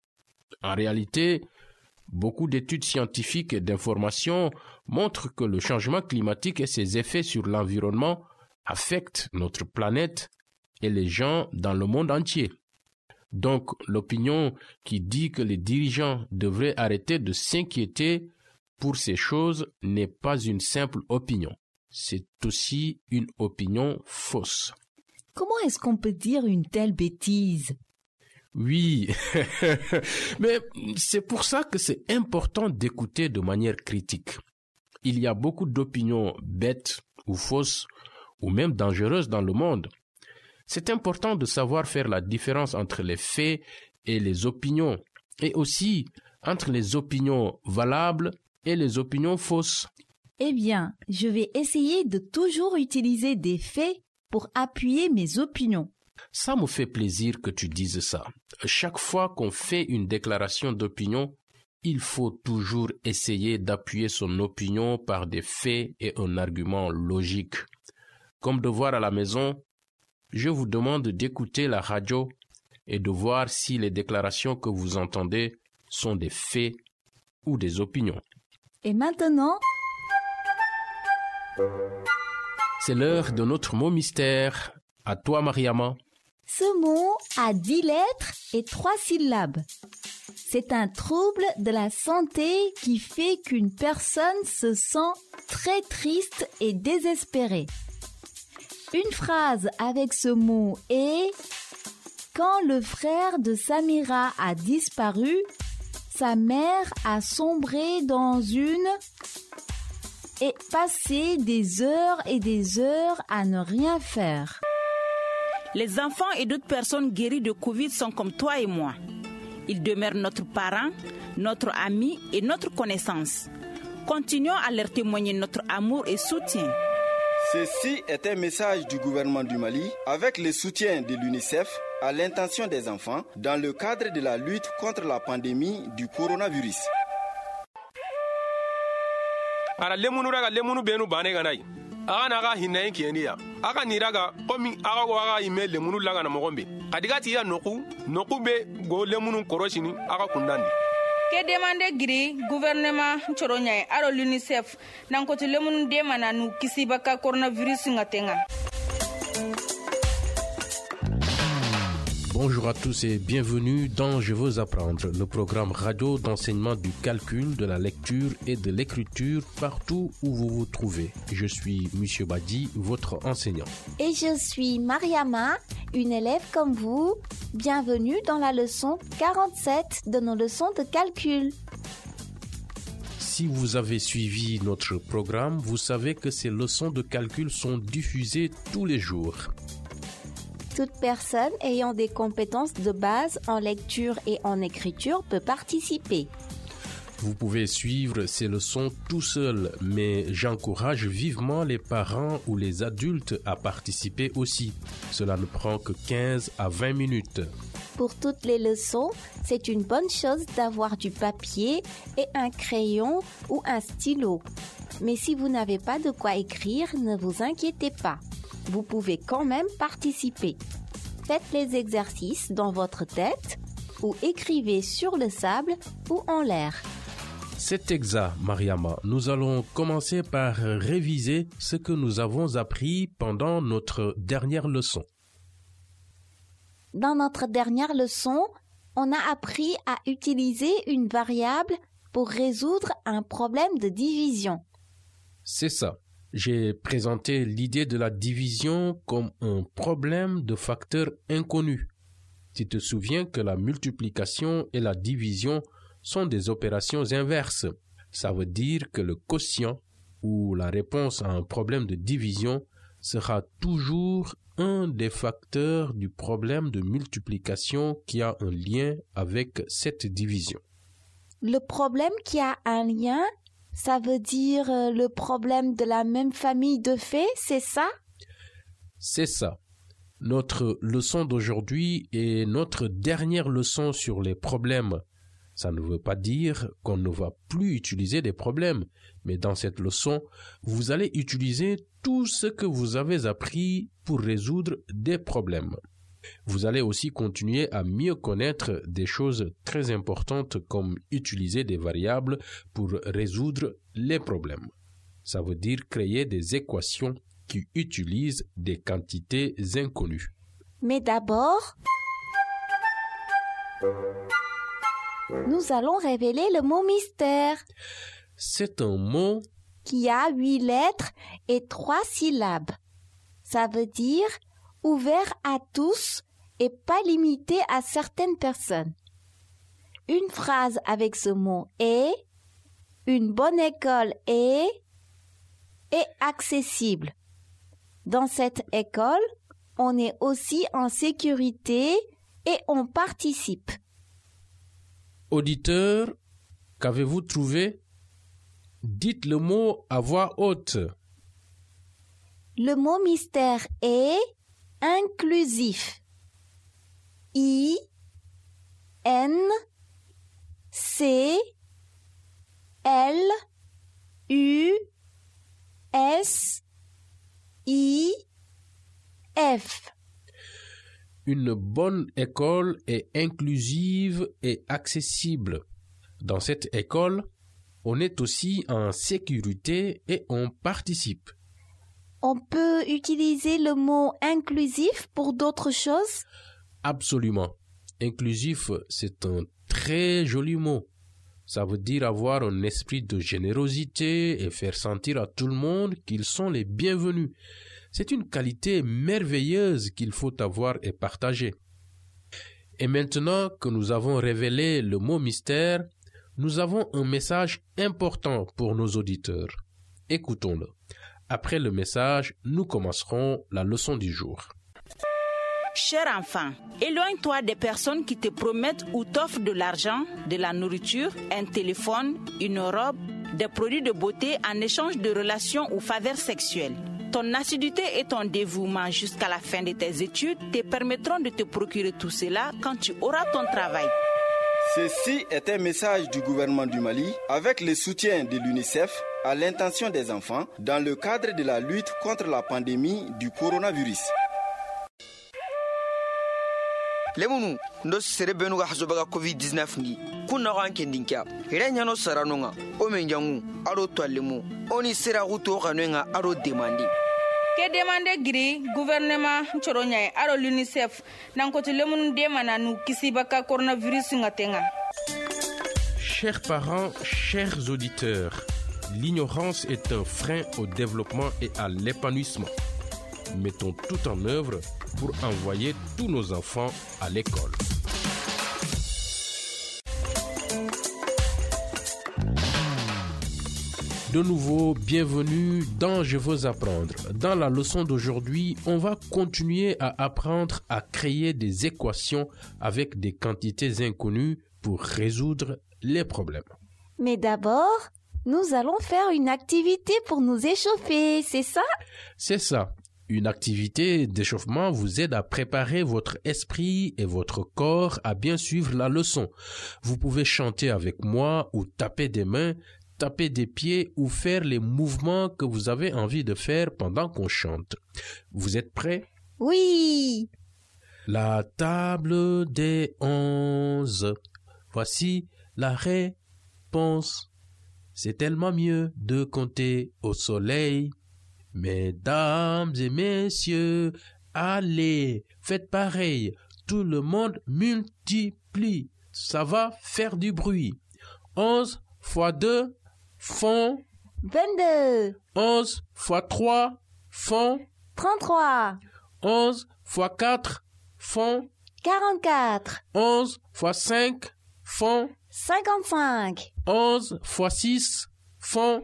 En réalité, beaucoup d'études scientifiques et d'informations montrent que le changement climatique et ses effets sur l'environnement affectent notre planète et les gens dans le monde entier. Donc, l'opinion qui dit que les dirigeants devraient arrêter de s'inquiéter pour ces choses n'est pas une simple opinion. C'est aussi une opinion fausse.
Comment est-ce qu'on peut dire une telle bêtise?
Oui, mais c'est pour ça que c'est important d'écouter de manière critique. Il y a beaucoup d'opinions bêtes ou fausses ou même dangereuses dans le monde. C'est important de savoir faire la différence entre les faits et les opinions, et aussi entre les opinions valables et les opinions fausses.
Eh bien, je vais essayer de toujours utiliser des faits pour appuyer mes opinions.
Ça me fait plaisir que tu dises ça. Chaque fois qu'on fait une déclaration d'opinion, il faut toujours essayer d'appuyer son opinion par des faits et un argument logique. Comme devoir à la maison, je vous demande d'écouter la radio et de voir si les déclarations que vous entendez sont des faits ou des opinions.
Et maintenant,
c'est l'heure de notre mot mystère. À toi, Mariama.
Ce mot a 10 lettres et 3 syllabes. C'est un trouble de la santé qui fait qu'une personne se sent très triste et désespérée. Une phrase avec ce mot est « Quand le frère de Samira a disparu, sa mère a sombré dans une... » et passé des heures et des heures à ne rien faire.
Les enfants et d'autres personnes guéries de Covid sont comme toi et moi. Ils demeurent notre parent, notre ami et notre connaissance. Continuons à leur témoigner notre amour et soutien.
Ceci est un message du gouvernement du Mali avec le soutien de l'UNICEF à l'intention des enfants dans le cadre de la lutte contre la pandémie du coronavirus.
Ara lemunu raga lemunu benu bane ganai aga naga hinay kenia aga niraga komi aga waga ime lemunu laga na mogombe kadigati ya noku be go lemunu koroshini aga kundandi
ke demande giri gouvernement choronya aro l'UNICEF nan ko lemunu de mananu kisi baka coronavirus ngatenga.
Bonjour à tous et bienvenue dans Je veux apprendre, le programme radio d'enseignement du calcul, de la lecture et de l'écriture partout où vous vous trouvez. Je suis Monsieur Badi, votre enseignant.
Et je suis Mariama, une élève comme vous. Bienvenue dans la leçon 47 de nos leçons de calcul.
Si vous avez suivi notre programme, vous savez que ces leçons de calcul sont diffusées tous les jours.
Toute personne ayant des compétences de base en lecture et en écriture peut participer.
Vous pouvez suivre ces leçons tout seul, mais j'encourage vivement les parents ou les adultes à participer aussi. Cela ne prend que 15 à 20 minutes.
Pour toutes les leçons, c'est une bonne chose d'avoir du papier et un crayon ou un stylo. Mais si vous n'avez pas de quoi écrire, ne vous inquiétez pas. Vous pouvez quand même participer. Faites les exercices dans votre tête ou écrivez sur le sable ou en l'air.
C'est exact, Mariama. Nous allons commencer par réviser ce que nous avons appris pendant notre dernière leçon.
Dans notre dernière leçon, on a appris à utiliser une variable pour résoudre un problème de division.
C'est ça. J'ai présenté l'idée de la division comme un problème de facteurs inconnus. Tu te souviens que la multiplication et la division sont des opérations inverses. Ça veut dire que le quotient ou la réponse à un problème de division sera toujours un des facteurs du problème de multiplication qui a un lien avec cette division.
Le problème qui a un lien, ça veut dire le problème de la même famille de faits, c'est ça?
C'est ça. Notre leçon d'aujourd'hui est notre dernière leçon sur les problèmes. Ça ne veut pas dire qu'on ne va plus utiliser des problèmes, mais dans cette leçon, vous allez utiliser tout ce que vous avez appris pour résoudre des problèmes. Vous allez aussi continuer à mieux connaître des choses très importantes comme utiliser des variables pour résoudre les problèmes. Ça veut dire créer des équations qui utilisent des quantités inconnues.
Mais d'abord, nous allons révéler le mot mystère.
C'est un mot
qui a 8 lettres et 3 syllabes. Ça veut dire ouvert à tous et pas limité à certaines personnes. Une phrase avec ce mot est, une bonne école est accessible. Dans cette école, on est aussi en sécurité et on participe.
Auditeurs, qu'avez-vous trouvé? Dites le mot à voix haute.
Le mot mystère est inclusif. I N C L U S I F.
Une bonne école est inclusive et accessible. Dans cette école, on est aussi en sécurité et on participe.
On peut utiliser le mot inclusif pour d'autres choses?
Absolument. Inclusif, c'est un très joli mot. Ça veut dire avoir un esprit de générosité et faire sentir à tout le monde qu'ils sont les bienvenus. C'est une qualité merveilleuse qu'il faut avoir et partager. Et maintenant que nous avons révélé le mot mystère, nous avons un message important pour nos auditeurs. Écoutons-le. Après le message, nous commencerons la leçon du jour.
Cher enfant, éloigne-toi des personnes qui te promettent ou t'offrent de l'argent, de la nourriture, un téléphone, une robe, des produits de beauté en échange de relations ou faveurs sexuelles. Ton assiduité et ton dévouement jusqu'à la fin de tes études te permettront de te procurer tout cela quand tu auras ton travail.
Ceci est un message du gouvernement du Mali avec le soutien de l'UNICEF à l'intention des enfants dans le cadre de la lutte contre la pandémie du coronavirus.
lemunu ndo sere benu ga hasobaga covid-19 ngi kunna kan kendinka renya no saranonga o menjangu aro twalemu oni sera guto kanwenga aro demandi
ke demande giri gouvernement choronya aro l'UNICEF nankoto lemunu demana nu kisibaka coronavirus ngatenga.
Chers parents, chers auditeurs, l'ignorance est un frein au développement et à l'épanouissement. Mettons tout en œuvre pour envoyer tous nos enfants à l'école. De nouveau, bienvenue dans Je veux apprendre. Dans la leçon d'aujourd'hui, on va continuer à apprendre à créer des équations avec des quantités inconnues pour résoudre les problèmes.
Mais d'abord, nous allons faire une activité pour nous échauffer, c'est ça?
C'est ça. Une activité d'échauffement vous aide à préparer votre esprit et votre corps à bien suivre la leçon. Vous pouvez chanter avec moi ou taper des mains, taper des pieds ou faire les mouvements que vous avez envie de faire pendant qu'on chante. Vous êtes prêts?
Oui!
La table des 11. Voici la réponse. C'est tellement mieux de compter au soleil. Mesdames et messieurs, allez, faites pareil. Tout le monde multiplie. Ça va faire du bruit. 11 fois 2 font
22.
11 fois 3 font
33.
11 fois 4 font
44.
11 fois 5 font
55.
11 fois 6 font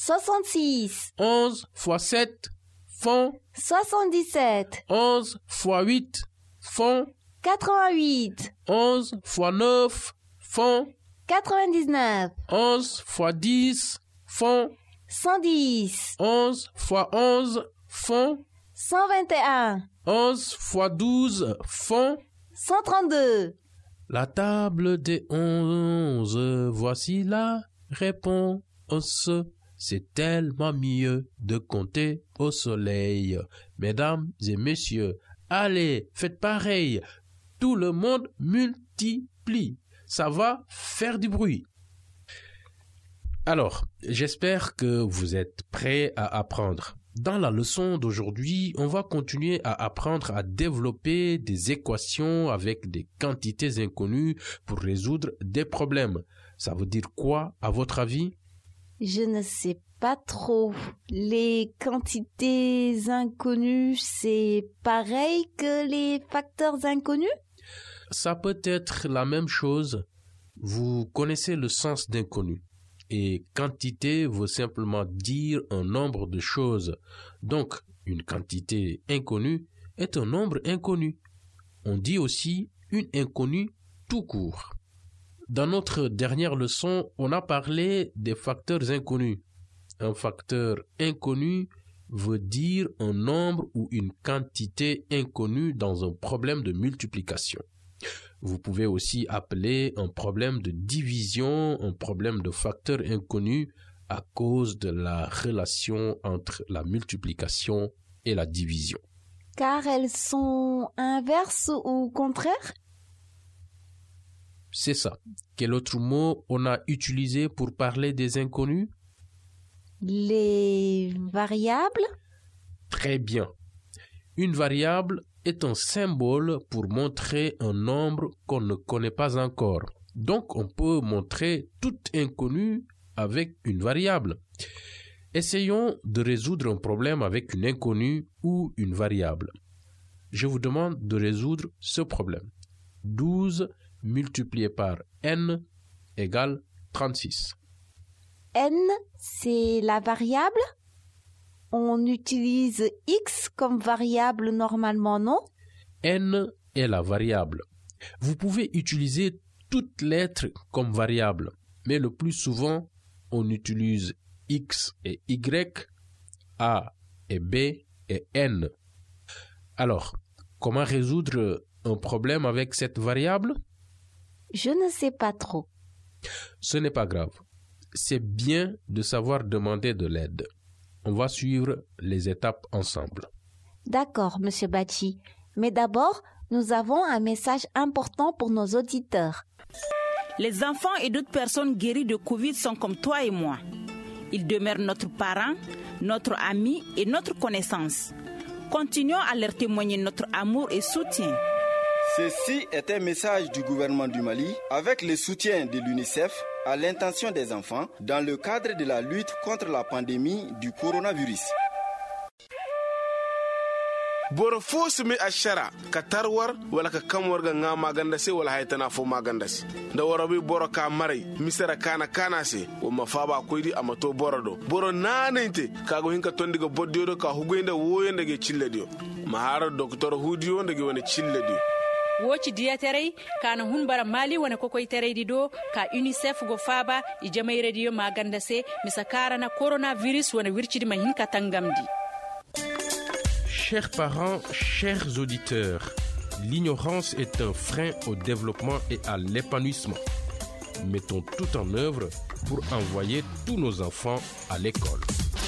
66.
11 fois 7 font
77.
11 fois 8 font
88.
11 fois 9 font
99.
11 fois 10 font
110.
11 fois 11 font
121.
11 fois 12 font
132.
La table des 11, voici la réponse. C'est tellement mieux de compter au soleil. Mesdames et messieurs, allez, faites pareil. Tout le monde multiplie. Ça va faire du bruit. Alors, j'espère que vous êtes prêts à apprendre. Dans la leçon d'aujourd'hui, on va continuer à apprendre à développer des équations avec des quantités inconnues pour résoudre des problèmes. Ça veut dire quoi, à votre avis?
Je ne sais pas trop. Les quantités inconnues, c'est pareil que les facteurs inconnus?
Ça peut être la même chose. Vous connaissez le sens d'inconnu. Et quantité veut simplement dire un nombre de choses. Donc, une quantité inconnue est un nombre inconnu. On dit aussi une inconnue tout court. Dans notre dernière leçon, on a parlé des facteurs inconnus. un facteur inconnu veut dire un nombre ou une quantité inconnue dans un problème de multiplication. Vous pouvez aussi appeler un problème de division un problème de facteur inconnu à cause de la relation entre la multiplication et la division.
Car elles sont inverses ou contraires?
C'est ça. Quel autre mot on a utilisé pour parler des inconnus?
Les variables?
Très bien. Une variable est un symbole pour montrer un nombre qu'on ne connaît pas encore. Donc, on peut montrer tout inconnu avec une variable. Essayons de résoudre un problème avec une inconnue ou une variable. Je vous demande de résoudre ce problème. 12 multiplié par n égale 36.
N, c'est la variable? On utilise x comme variable normalement, non?
N est la variable. Vous pouvez utiliser toute lettre comme variable, mais le plus souvent, on utilise x et y, a et b et n. Alors, comment résoudre un problème avec cette variable?
Je ne sais pas trop.
Ce n'est pas grave. C'est bien de savoir demander de l'aide. On va suivre les étapes ensemble.
D'accord, Monsieur Bachi. Mais d'abord, nous avons un message important pour nos auditeurs.
Les enfants et d'autres personnes guéries de Covid sont comme toi et moi. Ils demeurent notre parent, notre ami et notre connaissance. Continuons à leur témoigner notre amour et soutien.
Ceci est un message du gouvernement du Mali avec le soutien de l'UNICEF à l'intention des enfants dans le cadre de la lutte contre la pandémie du coronavirus.
boro fo simi ashara ka tarwar wala ka kamwar ga nga maganda se wala haytana fo maganda se da warabi boro ka marai misara kana se o mafaba koydi amato borodo boro nanente ka go hinka tondiga boddido ka hugoynda woyende ge chilledio mahara docteur hudio ndege wona chilledio
woci diyaterey kana hun bara mali wona kokoy tereydi do ka UNICEF go faba i jamay radio maganda se misakara na coronavirus wona wircidi ma hinka tangamdi.
Chers parents, chers auditeurs, l'ignorance est un frein au développement et à l'épanouissement. Mettons tout en œuvre pour envoyer tous nos enfants à l'école.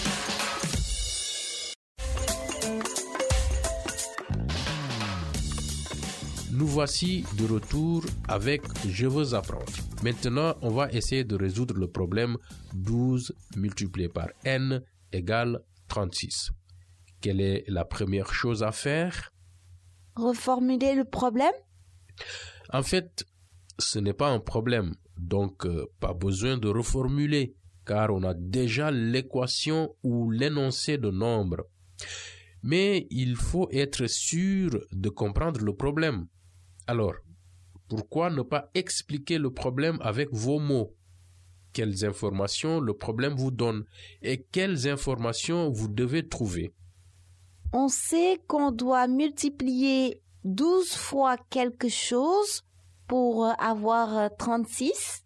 Nous voici de retour avec Je veux apprendre. Maintenant, on va essayer de résoudre le problème 12 multiplié par n égale 36. Quelle est la première chose à faire?
Reformuler le problème?
En fait, ce n'est pas un problème, donc pas besoin de reformuler, car on a déjà l'équation ou l'énoncé de nombre. Mais il faut être sûr de comprendre le problème. Alors, pourquoi ne pas expliquer le problème avec vos mots? Quelles informations le problème vous donne et quelles informations vous devez trouver?
On sait qu'on doit multiplier 12 fois quelque chose pour avoir 36.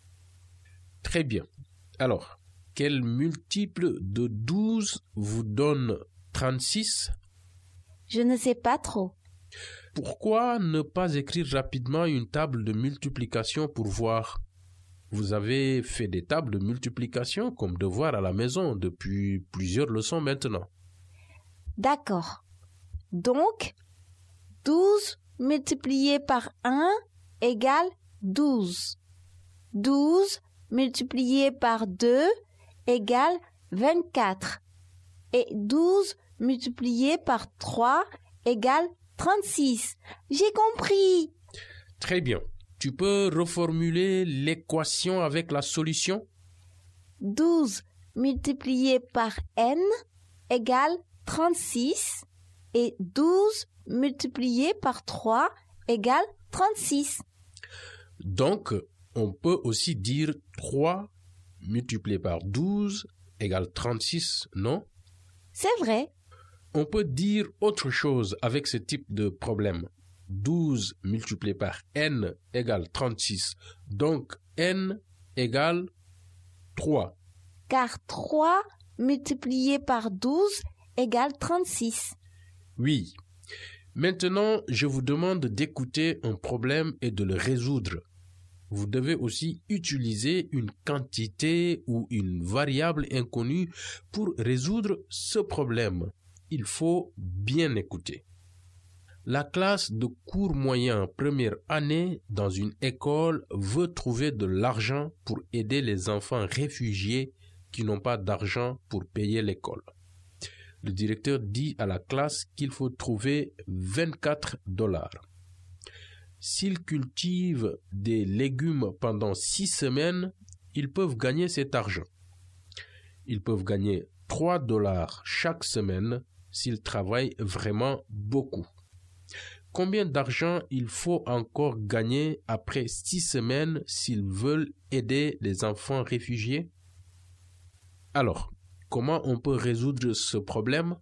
Très bien. Alors, quel multiple de 12 vous donne 36?
Je ne sais pas trop.
Pourquoi ne pas écrire rapidement une table de multiplication pour voir? Vous avez fait des tables de multiplication comme devoir à la maison depuis plusieurs leçons maintenant.
D'accord. Donc, 12 multiplié par 1 égale 12. 12 multiplié par 2 égale 24. Et 12 multiplié par 3 égale 36. J'ai compris.
Très bien. Tu peux reformuler l'équation avec la solution?
12 multiplié par n égale 36 et 12 multiplié par 3 égale 36.
Donc, on peut aussi dire 3 multiplié par 12 égale 36, non?
C'est vrai.
On peut dire autre chose avec ce type de problème. 12 multiplié par n égale 36. Donc, n égale 3.
car 3 multiplié par 12 égale 36.
Oui. Maintenant, je vous demande d'écouter un problème et de le résoudre. Vous devez aussi utiliser une quantité ou une variable inconnue pour résoudre ce problème. Il faut bien écouter. La classe de cours moyen première année dans une école veut trouver de l'argent pour aider les enfants réfugiés qui n'ont pas d'argent pour payer l'école. Le directeur dit à la classe qu'il faut trouver $24. S'ils cultivent des légumes pendant 6 semaines, ils peuvent gagner cet argent. Ils peuvent gagner $3 chaque semaine s'ils travaillent vraiment beaucoup. Combien d'argent il faut encore gagner après 6 semaines s'ils veulent aider les enfants réfugiés? Alors, comment on peut résoudre ce problème?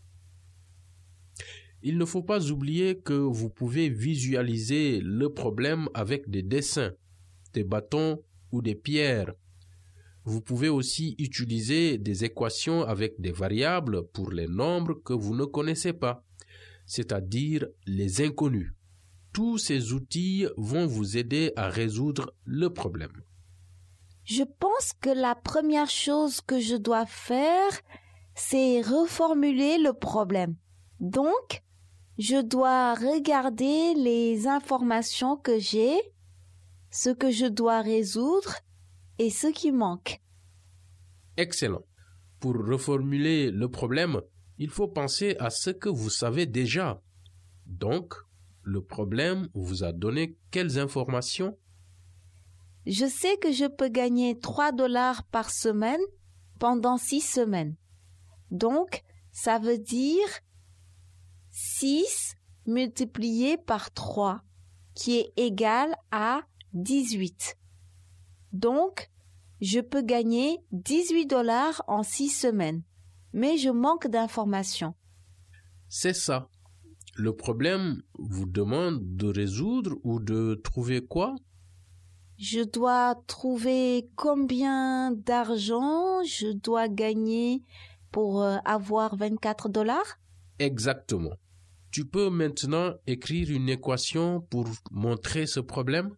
Il ne faut pas oublier que vous pouvez visualiser le problème avec des dessins, des bâtons ou des pierres. Vous pouvez aussi utiliser des équations avec des variables pour les nombres que vous ne connaissez pas, c'est-à-dire les inconnus. Tous ces outils vont vous aider à résoudre le problème.
Je pense que la première chose que je dois faire, c'est reformuler le problème. Donc, je dois regarder les informations que j'ai, ce que je dois résoudre et ce qui manque.
Excellent. Pour reformuler le problème, il faut penser à ce que vous savez déjà. Donc, le problème vous a donné quelles informations?
Je sais que je peux gagner $3 par semaine pendant 6 semaines. Donc, ça veut dire 6 multiplié par 3, qui est égal à 18. Donc, je peux gagner $18 en 6 semaines, mais je manque d'informations.
C'est ça. Le problème vous demande de résoudre ou de trouver quoi?
Je dois trouver combien d'argent je dois gagner pour avoir $24?
Exactement. Tu peux maintenant écrire une équation pour montrer ce problème?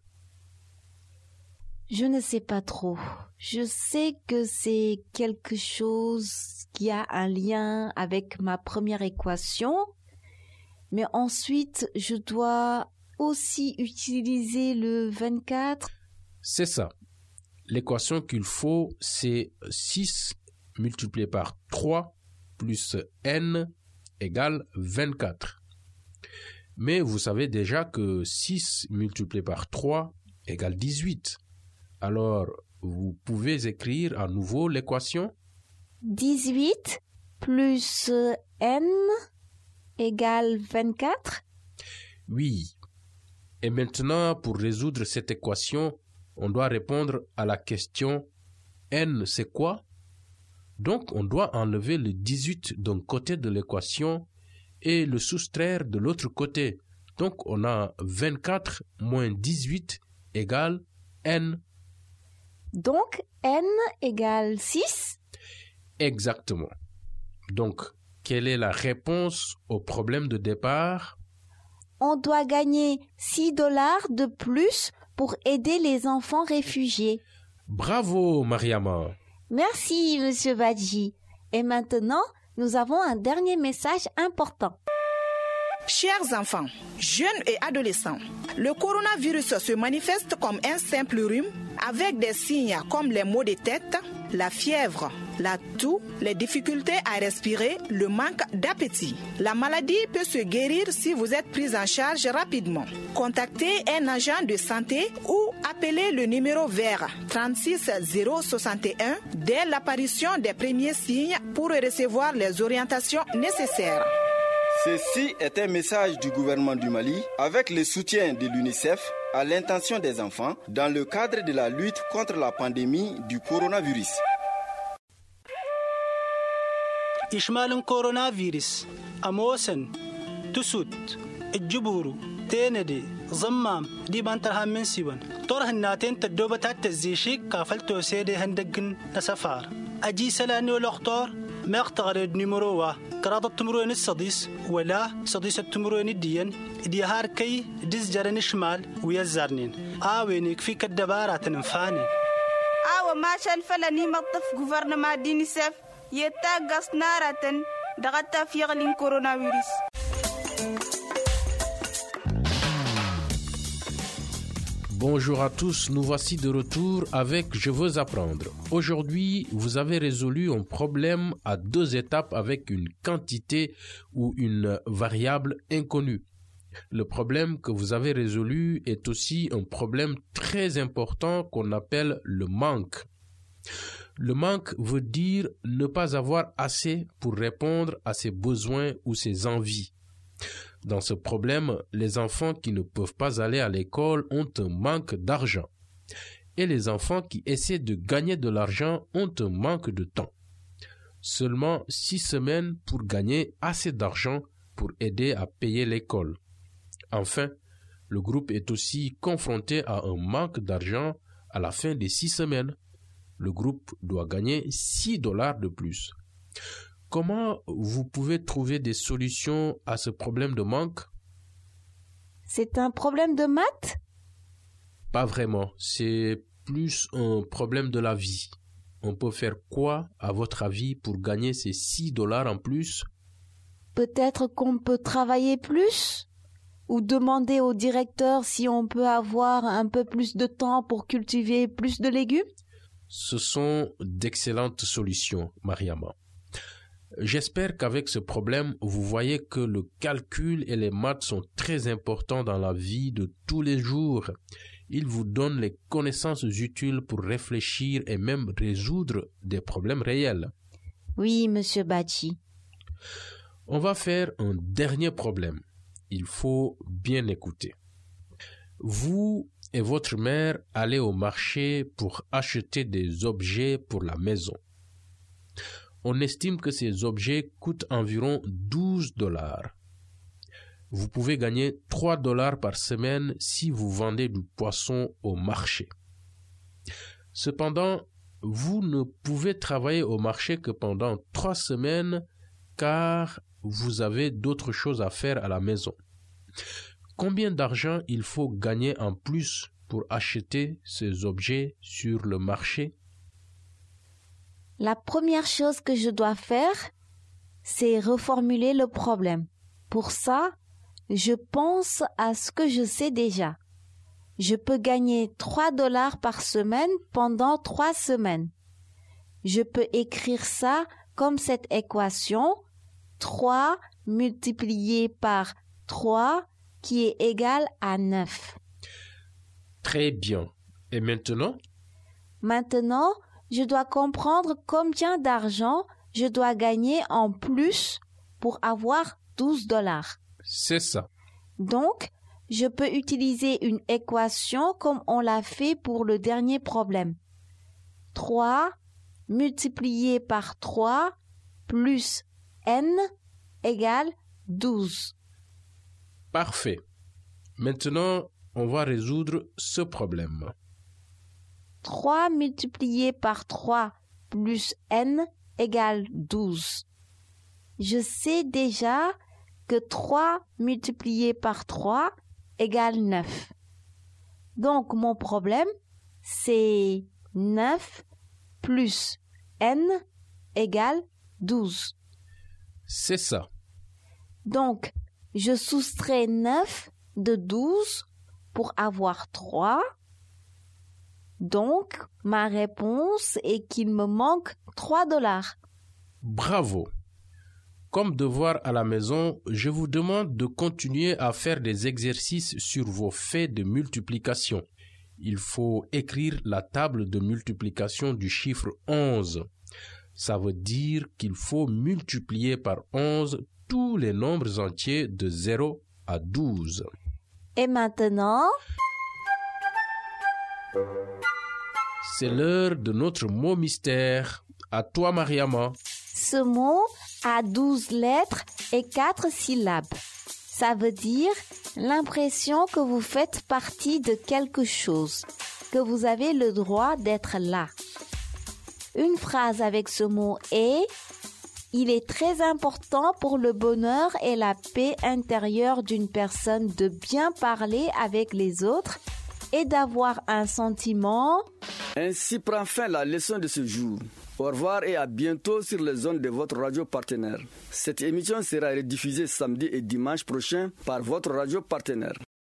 Je ne sais pas trop. Je sais que c'est quelque chose qui a un lien avec ma première équation, mais ensuite je dois aussi utiliser le 24.
C'est ça. L'équation qu'il faut, c'est 6 multiplié par 3 plus n égale 24. Mais vous savez déjà que 6 multiplié par 3 égale 18. Alors, vous pouvez écrire à nouveau l'équation.
18 plus n égale 24.
Oui. Et maintenant, pour résoudre cette équation, on doit répondre à la question n, c'est quoi? Donc, on doit enlever le 18 d'un côté de l'équation et le soustraire de l'autre côté. Donc, on a 24 moins 18 égale n.
Donc, n égale 6?
Exactement. Donc, quelle est la réponse au problème de départ?
On doit gagner $6 de plus pour aider les enfants réfugiés.
Bravo, Mariama.
Merci, Monsieur Badji. Et maintenant, nous avons un dernier message important.
Chers enfants, jeunes et adolescents, le coronavirus se manifeste comme un simple rhume avec des signes comme les maux de tête, la fièvre, la toux, les difficultés à respirer, le manque d'appétit. La maladie peut se guérir si vous êtes pris en charge rapidement. Contactez un agent de santé ou appelez le numéro vert 36 061 dès l'apparition des premiers signes pour recevoir les orientations nécessaires.
Ceci est un message du gouvernement du Mali avec le soutien de l'UNICEF à l'intention des enfants dans le cadre de la lutte contre la pandémie du coronavirus.
إشمال كورونا فيروس أموسن تسود الجبورو تيندي زمام دي بانترها من سيون طره الناتين تدوبة تتزيشيك كافلتو سيدي هندقن نسفار أجي سلاني والأخطار ما اختغرد نمروه كرادة تمروين الصديس ولا صديس التمروين الدين ديهار كي دز جرن الشمال ويزارنين آوينيك في كدبارة تنفاني
ما شان فلاني مطف غوفرنمان دينيسف يتاغس نارة دغتا في غلين كورونا فيروس.
Bonjour à tous, nous voici de retour avec Je veux apprendre. Aujourd'hui, vous avez résolu un problème à 2 étapes avec une quantité ou une variable inconnue. Le problème que vous avez résolu est aussi un problème très important qu'on appelle le manque. Le manque veut dire ne pas avoir assez pour répondre à ses besoins ou ses envies. Dans ce problème, les enfants qui ne peuvent pas aller à l'école ont un manque d'argent. Et les enfants qui essaient de gagner de l'argent ont un manque de temps. Seulement 6 semaines pour gagner assez d'argent pour aider à payer l'école. Enfin, le groupe est aussi confronté à un manque d'argent à la fin des 6 semaines. Le groupe doit gagner $6 de plus. Comment vous pouvez trouver des solutions à ce problème de manque?
C'est un problème de maths?
Pas vraiment, c'est plus un problème de la vie. On peut faire quoi, à votre avis, pour gagner ces $6 en plus?
Peut-être qu'on peut travailler plus? Ou demander au directeur si on peut avoir un peu plus de temps pour cultiver plus de légumes?
Ce sont d'excellentes solutions, Mariama. J'espère qu'avec ce problème, vous voyez que le calcul et les maths sont très importants dans la vie de tous les jours. Ils vous donnent les connaissances utiles pour réfléchir et même résoudre des problèmes réels.
Oui, Monsieur Bachi.
On va faire un dernier problème. Il faut bien écouter. Vous et votre mère allez au marché pour acheter des objets pour la maison. On estime que ces objets coûtent environ $12. Vous pouvez gagner $3 par semaine si vous vendez du poisson au marché. Cependant, vous ne pouvez travailler au marché que pendant 3 semaines car vous avez d'autres choses à faire à la maison. Combien d'argent il faut gagner en plus pour acheter ces objets sur le marché?
La première chose que je dois faire, c'est reformuler le problème. Pour ça, je pense à ce que je sais déjà. Je peux gagner $3 par semaine pendant 3 semaines. Je peux écrire ça comme cette équation 3 multiplié par 3 qui est égal à 9.
Très bien. Et maintenant?
Maintenant, je dois comprendre combien d'argent je dois gagner en plus pour avoir $12.
C'est ça.
Donc, je peux utiliser une équation comme on l'a fait pour le dernier problème. 3 multiplié par 3 plus n égale 12.
Parfait. Maintenant, on va résoudre ce problème.
3 multiplié par 3 plus n égale 12. Je sais déjà que 3 multiplié par 3 égale 9. Donc, mon problème, c'est 9 plus n égale 12.
C'est ça.
Donc, je soustrais 9 de 12 pour avoir 3. Donc, ma réponse est qu'il me manque $3.
Bravo! Comme devoir à la maison, je vous demande de continuer à faire des exercices sur vos faits de multiplication. Il faut écrire la table de multiplication du chiffre 11. Ça veut dire qu'il faut multiplier par 11 tous les nombres entiers de 0 à 12.
Et maintenant?
C'est l'heure de notre mot mystère. À toi, Mariama.
Ce mot a 12 lettres et 4 syllabes. Ça veut dire l'impression que vous faites partie de quelque chose, que vous avez le droit d'être là. Une phrase avec ce mot est: il est très important pour le bonheur et la paix intérieure d'une personne de bien parler avec les autres et d'avoir un sentiment.
Ainsi prend fin la leçon de ce jour. Au revoir et à bientôt sur les ondes de votre radio partenaire. Cette émission sera rediffusée samedi et dimanche prochain par votre radio partenaire.